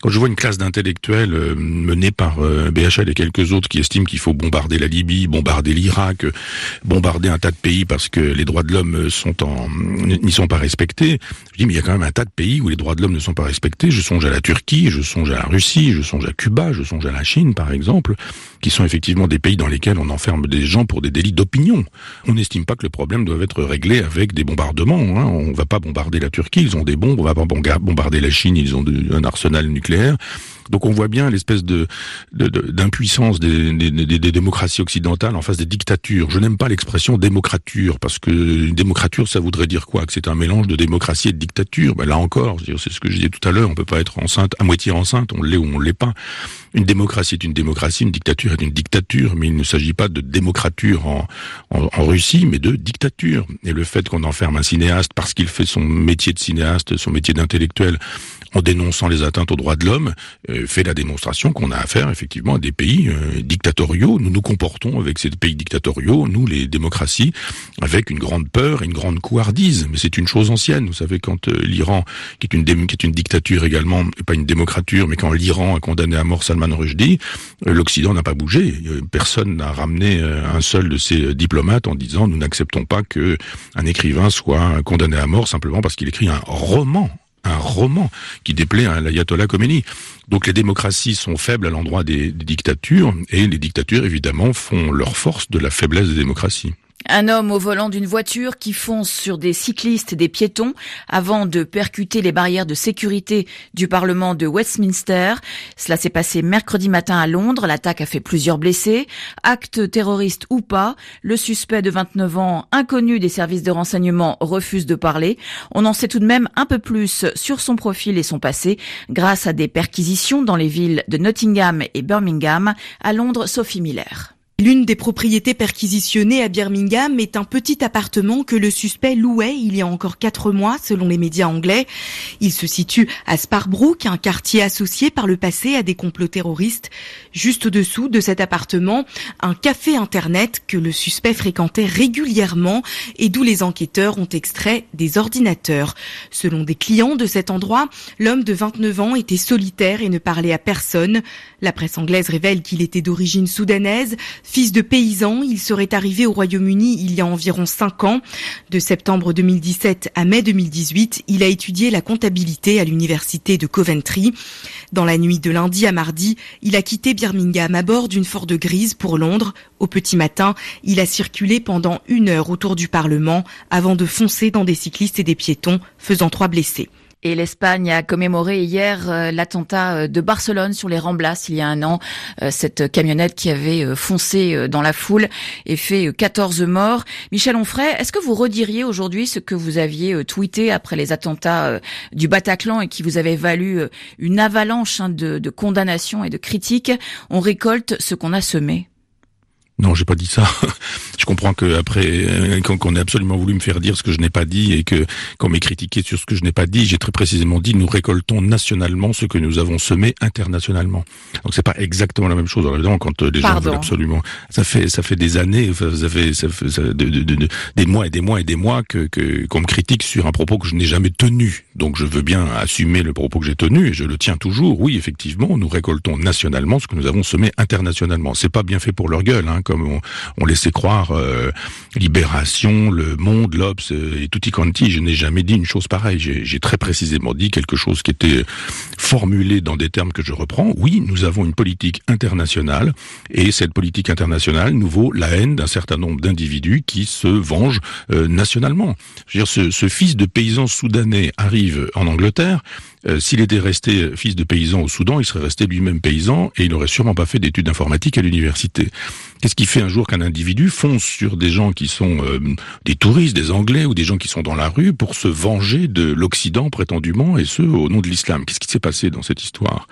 Quand je vois une classe d'intellectuels euh, menée par euh, B H L et quelques autres qui estiment qu'il faut bombarder la Libye, bombarder l'Irak, euh, bombarder un tas de pays parce que les droits de l'homme sont en n'y sont pas respectés, je dis mais il y a quand même un tas de pays où les droits de l'homme ne sont pas respectés. Je songe à la Turquie, je songe à la Russie, je songe à Cuba, je songe à la Chine par exemple, qui sont effectivement des pays dans lesquels on enferme des gens pour des délits d'opinion. On n'estime pas que le problème doit être réglé avec des bombardements. Hein. On va pas bombarder la Turquie, ils ont des bombes. On va pas bombarder la Chine, ils ont de, un arsenal nucléaire. Donc on voit bien l'espèce de, de, de d'impuissance des, des, des, des démocraties occidentales en face des dictatures. Je n'aime pas l'expression démocrature, parce que une démocrature, ça voudrait dire quoi? Que c'est un mélange de démocratie et de dictature. Ben là encore, c'est ce que je disais tout à l'heure, on peut pas être enceinte, à moitié enceinte, on l'est ou on l'est pas. Une démocratie est une démocratie, une dictature est une dictature, mais il ne s'agit pas de démocrature en, en, en Russie, mais de dictature. Et le fait qu'on enferme un cinéaste parce qu'il fait son métier de cinéaste, son métier d'intellectuel, en dénonçant les atteintes aux droits de l'homme, euh, fait la démonstration qu'on a affaire effectivement à des pays euh, dictatoriaux. Nous nous comportons avec ces pays dictatoriaux, nous les démocraties, avec une grande peur et une grande couardise. Mais c'est une chose ancienne. Vous savez, quand euh, l'Iran, qui est une dé- qui est une dictature également, et pas une démocrature, mais quand l'Iran a condamné à mort Salman Rushdie, euh, l'Occident n'a pas bougé. Euh, personne n'a ramené euh, un seul de ces diplomates en disant nous n'acceptons pas que un écrivain soit condamné à mort simplement parce qu'il écrit un roman. un roman qui déplaît à l'ayatollah Khomeini. Donc les démocraties sont faibles à l'endroit des, des dictatures, et les dictatures, évidemment, font leur force de la faiblesse des démocraties. Un homme au volant d'une voiture qui fonce sur des cyclistes et des piétons avant de percuter les barrières de sécurité du Parlement de Westminster. Cela s'est passé mercredi matin à Londres. L'attaque a fait plusieurs blessés. Acte terroriste ou pas, le suspect de vingt-neuf ans, inconnu des services de renseignement, refuse de parler. On en sait tout de même un peu plus sur son profil et son passé grâce à des perquisitions dans les villes de Nottingham et Birmingham. À Londres, Sophie Miller. L'une des propriétés perquisitionnées à Birmingham est un petit appartement que le suspect louait il y a encore quatre mois, selon les médias anglais. Il se situe à Sparbrook, un quartier associé par le passé à des complots terroristes. Juste au-dessous de cet appartement, un café internet que le suspect fréquentait régulièrement et d'où les enquêteurs ont extrait des ordinateurs. Selon des clients de cet endroit, l'homme de vingt-neuf ans était solitaire et ne parlait à personne. La presse anglaise révèle qu'il était d'origine soudanaise. Fils de paysan, il serait arrivé au Royaume-Uni il y a environ cinq ans. De septembre deux mille dix-sept à mai deux mille dix-huit, il a étudié la comptabilité à l'université de Coventry. Dans la nuit de lundi à mardi, il a quitté Birmingham à bord d'une Ford grise pour Londres. Au petit matin, il a circulé pendant une heure autour du Parlement avant de foncer dans des cyclistes et des piétons, faisant trois blessés. Et l'Espagne a commémoré hier euh, l'attentat de Barcelone sur les Ramblas il y a un an. Euh, cette camionnette qui avait euh, foncé euh, dans la foule et fait euh, quatorze morts. Michel Onfray, est-ce que vous rediriez aujourd'hui ce que vous aviez euh, tweeté après les attentats euh, du Bataclan et qui vous avait valu euh, une avalanche hein, de, de condamnations et de critiques? On récolte ce qu'on a semé. Non, j'ai pas dit ça. Je comprends que après, qu'on ait absolument voulu me faire dire ce que je n'ai pas dit et que qu'on m'ait critiqué sur ce que je n'ai pas dit, j'ai très précisément dit nous récoltons nationalement ce que nous avons semé internationalement. Donc c'est pas exactement la même chose. Alors évidemment, quand les gens veulent absolument, ça fait ça fait des années, ça fait ça fait ça, de, de, de, des mois et des mois et des mois que que qu'on me critique sur un propos que je n'ai jamais tenu. Donc je veux bien assumer le propos que j'ai tenu et je le tiens toujours. Oui, effectivement, nous récoltons nationalement ce que nous avons semé internationalement. C'est pas bien fait pour leur gueule, hein. Comme on, on laissait croire euh, Libération, Le Monde, l'Obs euh, et tutti quanti. Je n'ai jamais dit une chose pareille. J'ai, j'ai très précisément dit quelque chose qui était formulé dans des termes que je reprends. Oui, nous avons une politique internationale et cette politique internationale nous vaut la haine d'un certain nombre d'individus qui se vengent euh, nationalement. Je veux dire, ce, ce fils de paysan soudanais arrive en Angleterre. Euh, s'il était resté fils de paysan au Soudan, il serait resté lui-même paysan et il n'aurait sûrement pas fait d'études informatiques à l'université. Qu'est-ce qui fait un jour qu'un individu fonce sur des gens qui sont euh, des touristes, des Anglais ou des gens qui sont dans la rue pour se venger de l'Occident prétendument et ce au nom de l'islam? Qu'est-ce qui s'est passé dans cette histoire?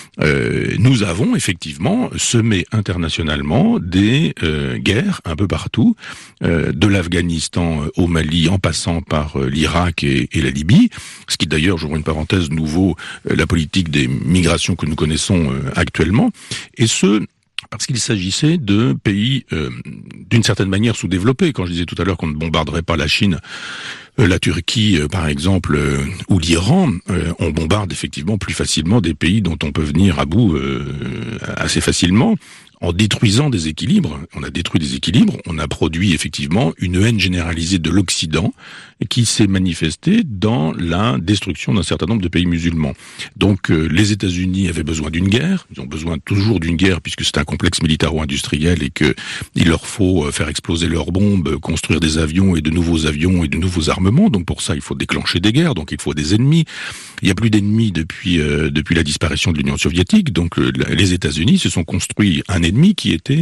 euh, Nous avons effectivement semé internationalement des euh, guerres un peu partout, euh, de l'Afghanistan au Mali en passant par euh, l'Irak et, et la Libye, ce qui d'ailleurs, j'ouvre une parenthèse, nous vaut euh, la politique des migrations que nous connaissons euh, actuellement, et ce parce qu'il s'agissait de pays euh, d'une certaine manière sous-développés. Quand je disais tout à l'heure qu'on ne bombarderait pas la Chine, La Turquie, par exemple, ou l'Iran, on bombarde effectivement plus facilement des pays dont on peut venir à bout assez facilement. En détruisant des équilibres, on a détruit des équilibres, on a produit effectivement une haine généralisée de l'Occident qui s'est manifestée dans la destruction d'un certain nombre de pays musulmans. Donc euh, les États-Unis avaient besoin d'une guerre, ils ont besoin toujours d'une guerre puisque c'est un complexe militaro-industriel et que il leur faut faire exploser leurs bombes, construire des avions et de nouveaux avions et de nouveaux armements. Donc pour ça, il faut déclencher des guerres, donc il faut des ennemis. Il n'y a plus d'ennemis depuis euh, depuis la disparition de l'Union soviétique, donc euh, les États-Unis se sont construits un ennemi qui était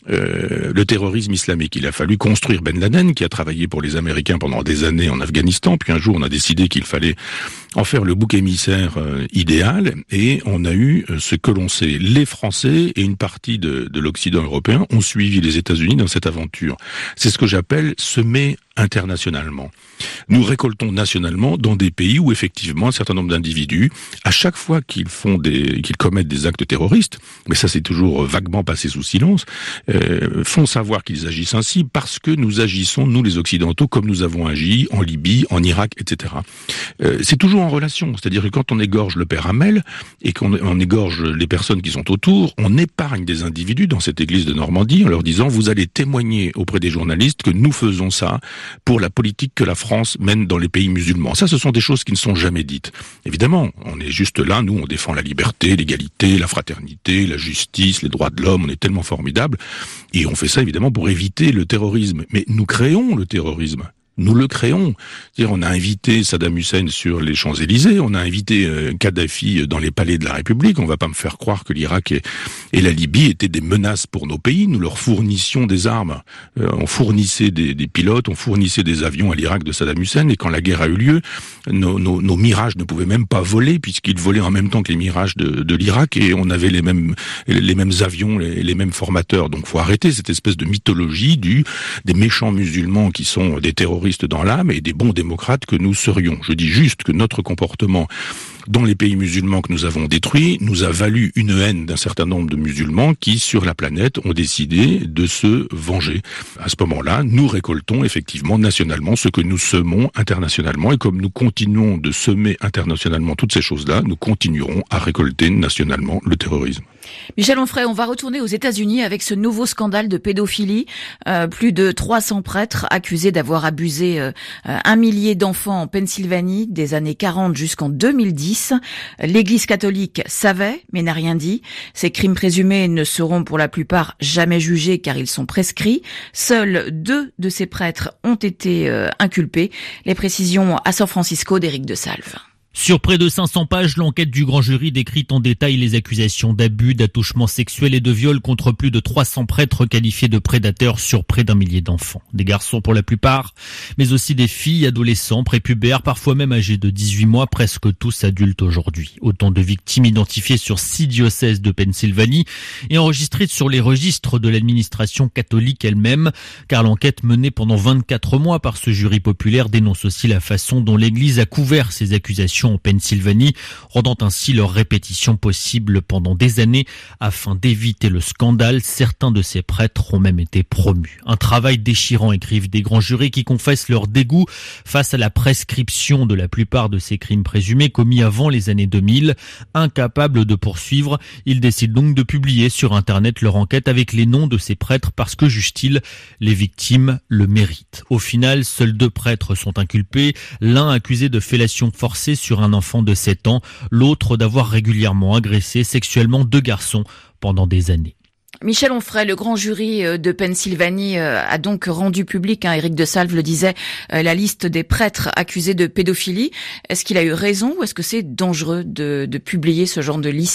euh, le terrorisme islamique. Il a fallu construire Ben Laden, qui a travaillé pour les Américains pendant des années en Afghanistan, puis un jour on a décidé qu'il fallait en faire le bouc émissaire euh, idéal, et on a eu euh, ce que l'on sait. Les Français et une partie de, de l'Occident européen ont suivi les États-Unis dans cette aventure. C'est ce que j'appelle semer internationalement. Nous récoltons nationalement dans des pays où effectivement un certain nombre d'individus, à chaque fois qu'ils font des, qu'ils commettent des actes terroristes, mais ça c'est toujours vaguement passé sous silence, euh, font savoir qu'ils agissent ainsi parce que nous agissons, nous les Occidentaux, comme nous avons agi en Libye, en Irak, et cetera. Euh, c'est toujours en relation, c'est-à-dire que quand on égorge le père Hamel et qu'on on égorge les personnes qui sont autour, on épargne des individus dans cette église de Normandie en leur disant vous allez témoigner auprès des journalistes que nous faisons ça pour la politique que la France mène dans les pays musulmans. Ça, ce sont des choses qui ne sont jamais dites. Évidemment, on est juste là, nous, on défend la liberté, l'égalité, la fraternité, la justice, les droits de l'homme, on est tellement formidables, et on fait ça évidemment pour éviter le terrorisme. Mais nous créons le terrorisme. Nous le créons. C'est-à-dire, on a invité Saddam Hussein sur les Champs-Élysées, on a invité euh, Kadhafi dans les palais de la République. On va pas me faire croire que l'Irak et, et la Libye étaient des menaces pour nos pays. Nous leur fournissions des armes. Euh, on fournissait des, des pilotes, on fournissait des avions à l'Irak de Saddam Hussein. Et quand la guerre a eu lieu, nos, nos, nos mirages ne pouvaient même pas voler puisqu'ils volaient en même temps que les mirages de, de l'Irak et on avait les mêmes, les mêmes avions, les, les mêmes formateurs. Donc, faut arrêter cette espèce de mythologie du des méchants musulmans qui sont des terroristes dans l'âme et des bons démocrates que nous serions. Je dis juste que notre comportement dans les pays musulmans que nous avons détruits nous a valu une haine d'un certain nombre de musulmans qui, sur la planète, ont décidé de se venger. À ce moment-là, nous récoltons effectivement nationalement ce que nous semons internationalement et comme nous continuons de semer internationalement toutes ces choses-là, nous continuerons à récolter nationalement le terrorisme. Michel Onfray, on va retourner aux États-Unis avec ce nouveau scandale de pédophilie. Euh, plus de trois cents prêtres accusés d'avoir abusé euh, un millier d'enfants en Pennsylvanie des années quarante jusqu'en deux mille dix. L'Église catholique savait, mais n'a rien dit. Ces crimes présumés ne seront pour la plupart jamais jugés car ils sont prescrits. Seuls deux de ces prêtres ont été euh, inculpés. Les précisions à San Francisco d'Éric de Salve. Sur près de cinq cents pages, l'enquête du grand jury décrit en détail les accusations d'abus, d'attouchement sexuel et de viol contre plus de trois cents prêtres qualifiés de prédateurs sur près d'un millier d'enfants. Des garçons pour la plupart, mais aussi des filles, adolescents, prépubères, parfois même âgés de dix-huit mois, presque tous adultes aujourd'hui. Autant de victimes identifiées sur six diocèses de Pennsylvanie et enregistrées sur les registres de l'administration catholique elle-même, car l'enquête menée pendant vingt-quatre mois par ce jury populaire dénonce aussi la façon dont l'Église a couvert ces accusations en Pennsylvanie, rendant ainsi leur répétition possible pendant des années afin d'éviter le scandale. Certains de ces prêtres ont même été promus. Un travail déchirant, écrivent des grands jurés qui confessent leur dégoût face à la prescription de la plupart de ces crimes présumés commis avant les années deux mille. Incapables de poursuivre, ils décident donc de publier sur Internet leur enquête avec les noms de ces prêtres parce que, jugent-ils, les victimes le méritent. Au final, seuls deux prêtres sont inculpés, l'un accusé de fellation forcée sur un enfant de sept ans, l'autre d'avoir régulièrement agressé sexuellement deux garçons pendant des années. Michel Onfray, le grand jury de Pennsylvanie a donc rendu public, hein, Éric de Salve le disait, la liste des prêtres accusés de pédophilie. Est-ce qu'il a eu raison ou est-ce que c'est dangereux de, de publier ce genre de liste ?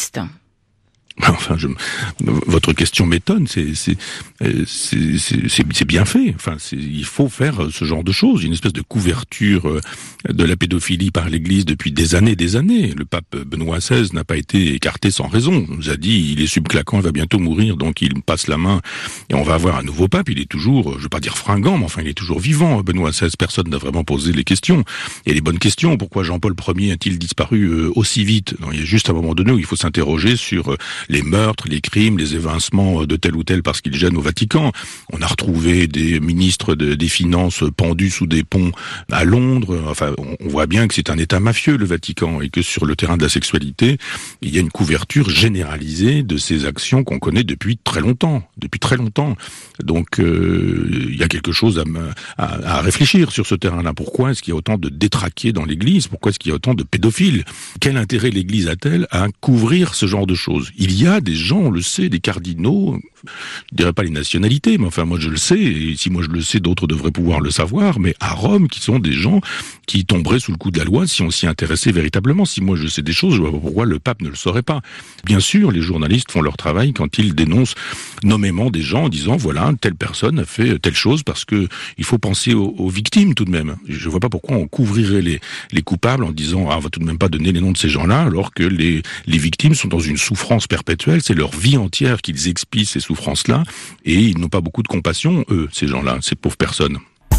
Enfin, je, votre question m'étonne. C'est, c'est, c'est, c'est, c'est bien fait. Enfin, c'est, il faut faire ce genre de choses. Une espèce de couverture de la pédophilie par l'Église depuis des années, des années. Le pape Benoît seize n'a pas été écarté sans raison. On nous a dit, il est subclaquant, il va bientôt mourir, donc il passe la main et on va avoir un nouveau pape. Il est toujours, je veux pas dire fringant, mais enfin, il est toujours vivant. Benoît seize, personne n'a vraiment posé les questions. Et les bonnes questions. Pourquoi Jean-Paul Ier a-t-il disparu aussi vite? Non, il y a juste un moment donné où il faut s'interroger sur les meurtres, les crimes, les évincements de tel ou tel parce qu'ils gênent au Vatican. On a retrouvé des ministres de, des Finances pendus sous des ponts à Londres. Enfin, on voit bien que c'est un État mafieux, le Vatican, et que sur le terrain de la sexualité, il y a une couverture généralisée de ces actions qu'on connaît depuis très longtemps, depuis très longtemps. Donc, euh, il y a quelque chose à, à, à réfléchir sur ce terrain-là. Pourquoi est-ce qu'il y a autant de détraqués dans l'Église? Pourquoi est-ce qu'il y a autant de pédophiles? Quel intérêt l'Église a-t-elle à couvrir ce genre de choses? Il y a des gens, on le sait, des cardinaux, je dirais pas les nationalités, mais enfin moi je le sais, et si moi je le sais, d'autres devraient pouvoir le savoir, mais à Rome, qui sont des gens qui tomberaient sous le coup de la loi si on s'y intéressait véritablement. Si moi je sais des choses, je vois pas pourquoi le pape ne le saurait pas. Bien sûr, les journalistes font leur travail quand ils dénoncent nommément des gens en disant voilà, telle personne a fait telle chose, parce que il faut penser aux, aux victimes tout de même. Je vois pas pourquoi on couvrirait les, les coupables en disant ah, on va tout de même pas donner les noms de ces gens-là, alors que les, les victimes sont dans une souffrance perpétuelle, c'est leur vie entière qu'ils expient ces souffrances-là, et ils n'ont pas beaucoup de compassion, eux, ces gens-là, ces pauvres personnes.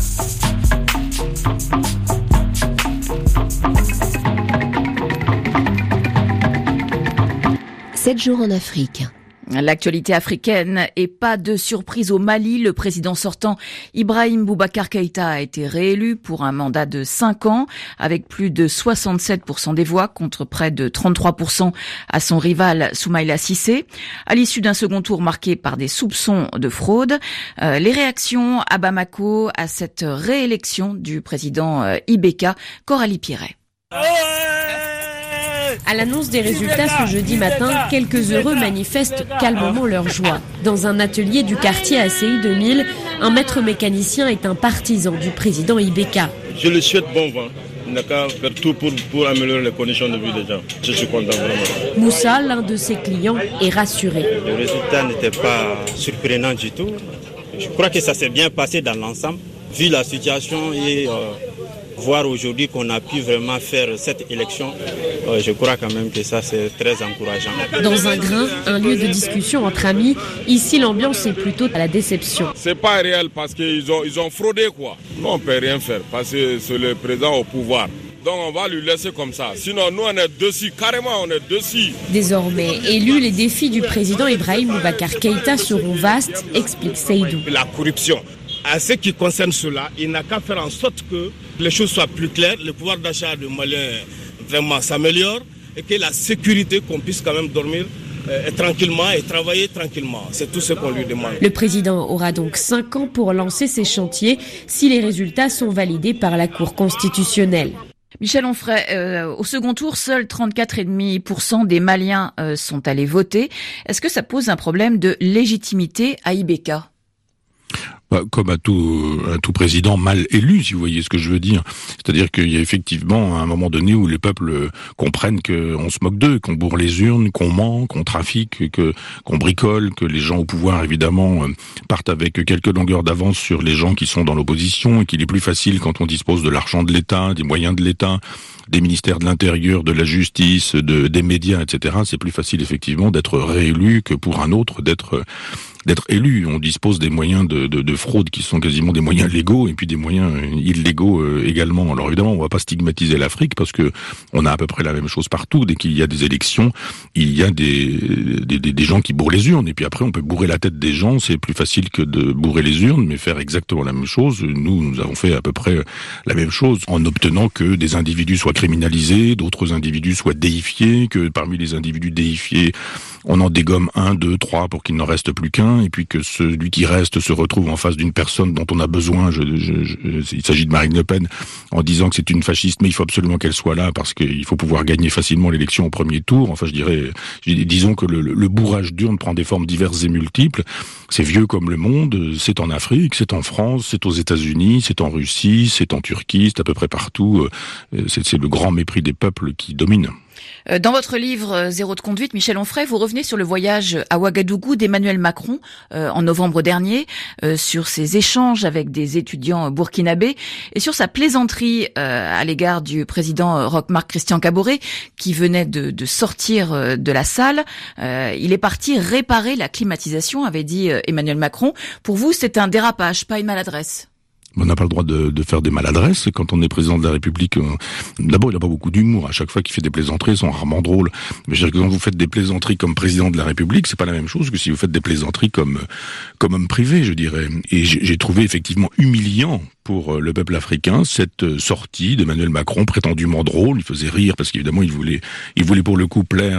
sept jours en Afrique. L'actualité africaine et pas de surprise au Mali. Le président sortant Ibrahim Boubacar Keïta a été réélu pour un mandat de cinq ans avec plus de soixante-sept pour cent des voix contre près de trente-trois pour cent à son rival Soumaïla Cissé. À l'issue d'un second tour marqué par des soupçons de fraude, euh, les réactions à Bamako à cette réélection du président euh, Ibeka, Coralie Pierret. À l'annonce des résultats ce jeudi matin, quelques heureux manifestent calmement leur joie. Dans un atelier du quartier A C I deux mille, un maître mécanicien est un partisan du président Ibeka. Je le souhaite bon vent. Il n'a qu'à faire tout pour, pour améliorer les conditions de vie des gens. Je suis content vraiment. Moussa, l'un de ses clients, est rassuré. Le résultat n'était pas surprenant du tout. Je crois que ça s'est bien passé dans l'ensemble. Vu la situation et... Euh, voir aujourd'hui qu'on a pu vraiment faire cette élection, euh, je crois quand même que ça c'est très encourageant. Dans un grain, un lieu de discussion entre amis, ici l'ambiance est plutôt à la déception. C'est pas réel parce qu'ils ont, ils ont fraudé quoi. Nous on peut rien faire parce que c'est le président au pouvoir. Donc on va lui laisser comme ça. Sinon nous on est dessus, carrément on est dessus. Désormais élu, les défis du président Ibrahim Boubacar Keïta seront vastes, explique Seydou. La corruption. À ce qui concerne cela, il n'a qu'à faire en sorte que les choses soient plus claires, le pouvoir d'achat du Malien vraiment s'améliore et que la sécurité, qu'on puisse quand même dormir euh, tranquillement et travailler tranquillement. C'est tout ce qu'on lui demande. Le président aura donc cinq ans pour lancer ses chantiers si les résultats sont validés par la Cour constitutionnelle. Michel Onfray, euh, au second tour, seuls trente-quatre virgule cinq pour cent des Maliens euh, sont allés voter. Est-ce que ça pose un problème de légitimité à Ibeka ? Bah, comme à tout, à tout président mal élu, si vous voyez ce que je veux dire. C'est-à-dire qu'il y a effectivement un moment donné où les peuples comprennent qu'on se moque d'eux, qu'on bourre les urnes, qu'on ment, qu'on trafique, que, qu'on bricole, que les gens au pouvoir, évidemment, partent avec quelques longueurs d'avance sur les gens qui sont dans l'opposition, et qu'il est plus facile quand on dispose de l'argent de l'État, des moyens de l'État, des ministères de l'Intérieur, de la Justice, de, des médias, et cetera. C'est plus facile, effectivement, d'être réélu que pour un autre d'être d'être élu. On dispose des moyens de, de, de fraude qui sont quasiment des moyens légaux et puis des moyens illégaux euh, également. Alors évidemment, on va pas stigmatiser l'Afrique parce que on a à peu près la même chose partout. Dès qu'il y a des élections, il y a des, des, des, des gens qui bourrent les urnes. Et puis après, on peut bourrer la tête des gens. C'est plus facile que de bourrer les urnes, mais faire exactement la même chose. Nous, nous avons fait à peu près la même chose en obtenant que des individus soient criminalisés, d'autres individus soient déifiés, que parmi les individus déifiés, on en dégomme un, deux, trois pour qu'il n'en reste plus qu'un, et puis que celui qui reste se retrouve en face d'une personne dont on a besoin. Je, je, je, il s'agit de Marine Le Pen, en disant que c'est une fasciste, mais il faut absolument qu'elle soit là parce qu'il faut pouvoir gagner facilement l'élection au premier tour. Enfin, je dirais, disons que le, le bourrage d'urne prend des formes diverses et multiples. C'est vieux comme le monde. C'est en Afrique, c'est en France, c'est aux États-Unis, c'est en Russie, c'est en Turquie, c'est à peu près partout. C'est, c'est le grand mépris des peuples qui domine. Dans votre livre Zéro de conduite, Michel Onfray, vous revenez sur le voyage à Ouagadougou d'Emmanuel Macron euh, en novembre dernier, euh, sur ses échanges avec des étudiants burkinabés et sur sa plaisanterie euh, à l'égard du président Roch-Marc Christian Kaboré qui venait de, de sortir euh, de la salle. Euh, il est parti réparer la climatisation, avait dit euh, Emmanuel Macron. Pour vous, c'est un dérapage, pas une maladresse? On n'a pas le droit de, de faire des maladresses. Quand on est président de la République, on... d'abord, il n'a pas beaucoup d'humour. À chaque fois qu'il fait des plaisanteries, elles sont rarement drôles. Mais je veux dire que quand vous faites des plaisanteries comme président de la République, c'est pas la même chose que si vous faites des plaisanteries comme comme homme privé, je dirais. Et j'ai, j'ai trouvé effectivement humiliant pour le peuple africain cette sortie d'Emmanuel Macron prétendument drôle. Il faisait rire parce qu'évidemment il voulait il voulait pour le coup plaire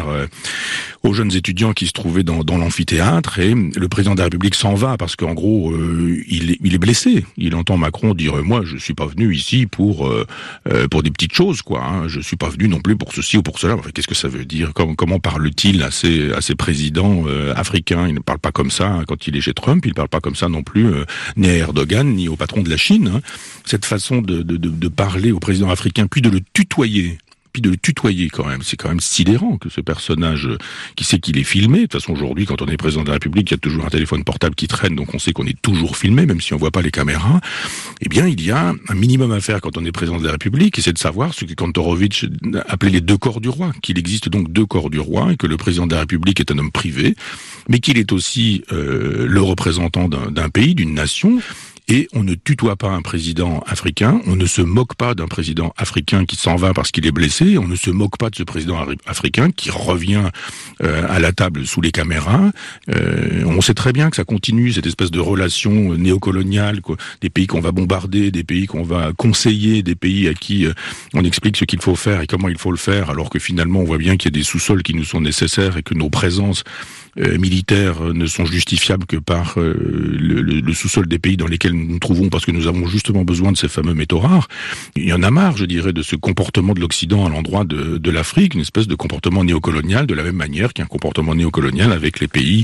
aux jeunes étudiants qui se trouvaient dans, dans l'amphithéâtre, et le président de la République s'en va parce qu'en gros euh, il, est, il est blessé. Il entend Macron dire euh, moi je suis pas venu ici pour euh, pour des petites choses quoi. Hein. Je suis pas venu non plus pour ceci ou pour cela. Enfin, qu'est-ce que ça veut dire? Comment, comment parle-t-il à ces à ces présidents euh, africains? Il ne parle pas comme ça hein, quand il est chez Trump. Il ne parle pas comme ça non plus euh, ni à Erdogan ni au patron de la Chine. Hein. Cette façon de, de, de, de parler au président africain, puis de le tutoyer, puis de le tutoyer quand même, c'est quand même sidérant que ce personnage qui sait qu'il est filmé. De toute façon, aujourd'hui, quand on est président de la République, il y a toujours un téléphone portable qui traîne, donc on sait qu'on est toujours filmé, même si on voit pas les caméras. Eh bien, il y a un minimum à faire quand on est président de la République, et c'est de savoir ce que Kantorovitch appelait les deux corps du roi, qu'il existe donc deux corps du roi, et que le président de la République est un homme privé, mais qu'il est aussi euh, le représentant d'un, d'un pays, d'une nation. Et on ne tutoie pas un président africain, on ne se moque pas d'un président africain qui s'en va parce qu'il est blessé, on ne se moque pas de ce président africain qui revient euh, à la table sous les caméras. Euh, on sait très bien que ça continue, cette espèce de relation néocoloniale, quoi. Des pays qu'on va bombarder, des pays qu'on va conseiller, des pays à qui euh, on explique ce qu'il faut faire et comment il faut le faire, alors que finalement on voit bien qu'il y a des sous-sols qui nous sont nécessaires et que nos présences euh, militaires ne sont justifiables que par euh, le, le, le sous-sol des pays dans lesquels nous nous trouvons, parce que nous avons justement besoin de ces fameux métaux rares. Il y en a marre, je dirais, de ce comportement de l'Occident à l'endroit de, de l'Afrique, une espèce de comportement néocolonial, de la même manière qu'il y a un comportement néocolonial avec les pays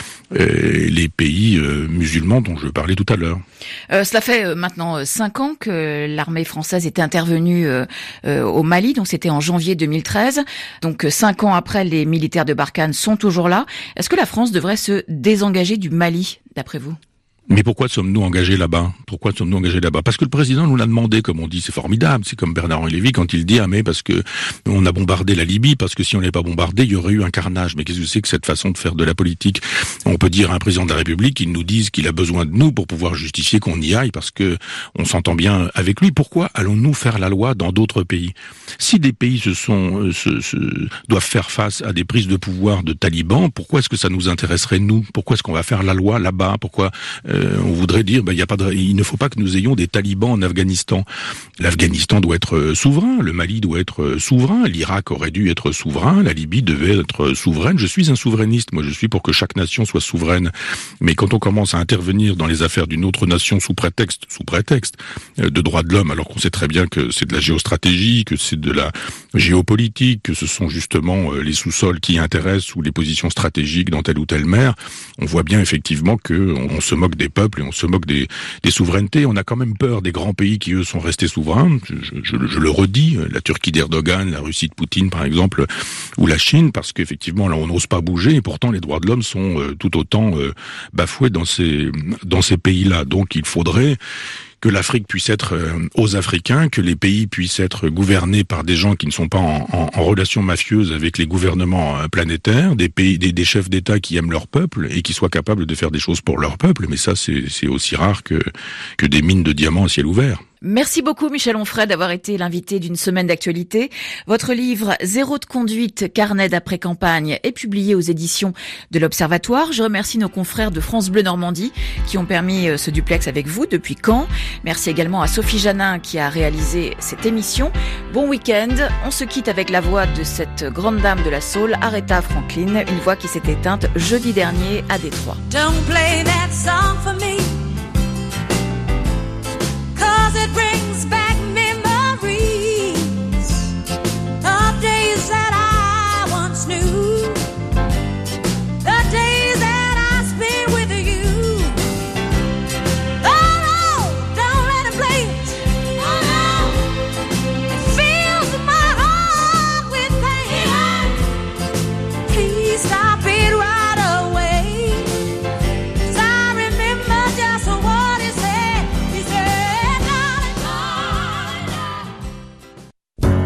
Euh, les pays euh, musulmans dont je parlais tout à l'heure. Euh, cela fait euh, maintenant euh, cinq ans que l'armée française était intervenue euh, euh, au Mali, donc c'était en janvier deux mille treize. Donc euh, cinq ans après, les militaires de Barkhane sont toujours là. Est-ce que la France devrait se désengager du Mali, d'après vous ? Mais pourquoi sommes-nous engagés là-bas? Pourquoi sommes-nous engagés là-bas? Parce que le président nous l'a demandé, comme on dit, c'est formidable. C'est comme Bernard-Henri Lévy quand il dit, ah mais parce que on a bombardé la Libye, parce que si on n'avait pas bombardé, il y aurait eu un carnage. Mais qu'est-ce que c'est que cette façon de faire de la politique? On peut dire à un président de la République qu'il nous dise qu'il a besoin de nous pour pouvoir justifier qu'on y aille, parce que on s'entend bien avec lui. Pourquoi allons-nous faire la loi dans d'autres pays? Si des pays se sont, se, se, doivent faire face à des prises de pouvoir de talibans, pourquoi est-ce que ça nous intéresserait nous? Pourquoi est-ce qu'on va faire la loi là-bas? Pourquoi Euh, on voudrait dire, ben, il y a pas de, il ne faut pas que nous ayons des talibans en Afghanistan. L'Afghanistan doit être souverain, le Mali doit être souverain, l'Irak aurait dû être souverain, la Libye devait être souveraine. Je suis un souverainiste, moi je suis pour que chaque nation soit souveraine. Mais quand on commence à intervenir dans les affaires d'une autre nation sous prétexte, sous prétexte de droits de l'homme, alors qu'on sait très bien que c'est de la géostratégie, que c'est de la géopolitique, que ce sont justement les sous-sols qui intéressent ou les positions stratégiques dans telle ou telle mer, on voit bien effectivement que on, on se moque des peuples et on se moque des, des souverainetés. On a quand même peur des grands pays qui, eux, sont restés souverains. Je, je, je le redis, la Turquie d'Erdogan, la Russie de Poutine, par exemple, ou la Chine, parce qu'effectivement, là, on n'ose pas bouger, et pourtant, les droits de l'homme sont euh, tout autant euh, bafoués dans ces, dans ces pays-là. Donc, il faudrait que l'Afrique puisse être euh, aux Africains, que les pays puissent être gouvernés par des gens qui ne sont pas en, en, en relation mafieuse avec les gouvernements euh, planétaires, des pays, des, des chefs d'État qui aiment leur peuple et qui soient capables de faire des choses pour leur peuple. Mais ça, c'est, c'est aussi rare que, que des mines de diamants à ciel ouvert. Merci beaucoup Michel Onfray d'avoir été l'invité d'une semaine d'actualité. Votre livre Zéro de conduite, carnet d'après-campagne est publié aux éditions de l'Observatoire. Je remercie nos confrères de France Bleu Normandie qui ont permis ce duplex avec vous depuis Caen. Merci également à Sophie Janin qui a réalisé cette émission. Bon week-end. On se quitte avec la voix de cette grande dame de la soul, Aretha Franklin, une voix qui s'est éteinte jeudi dernier à Détroit. Don't play that song for me. Cause it brings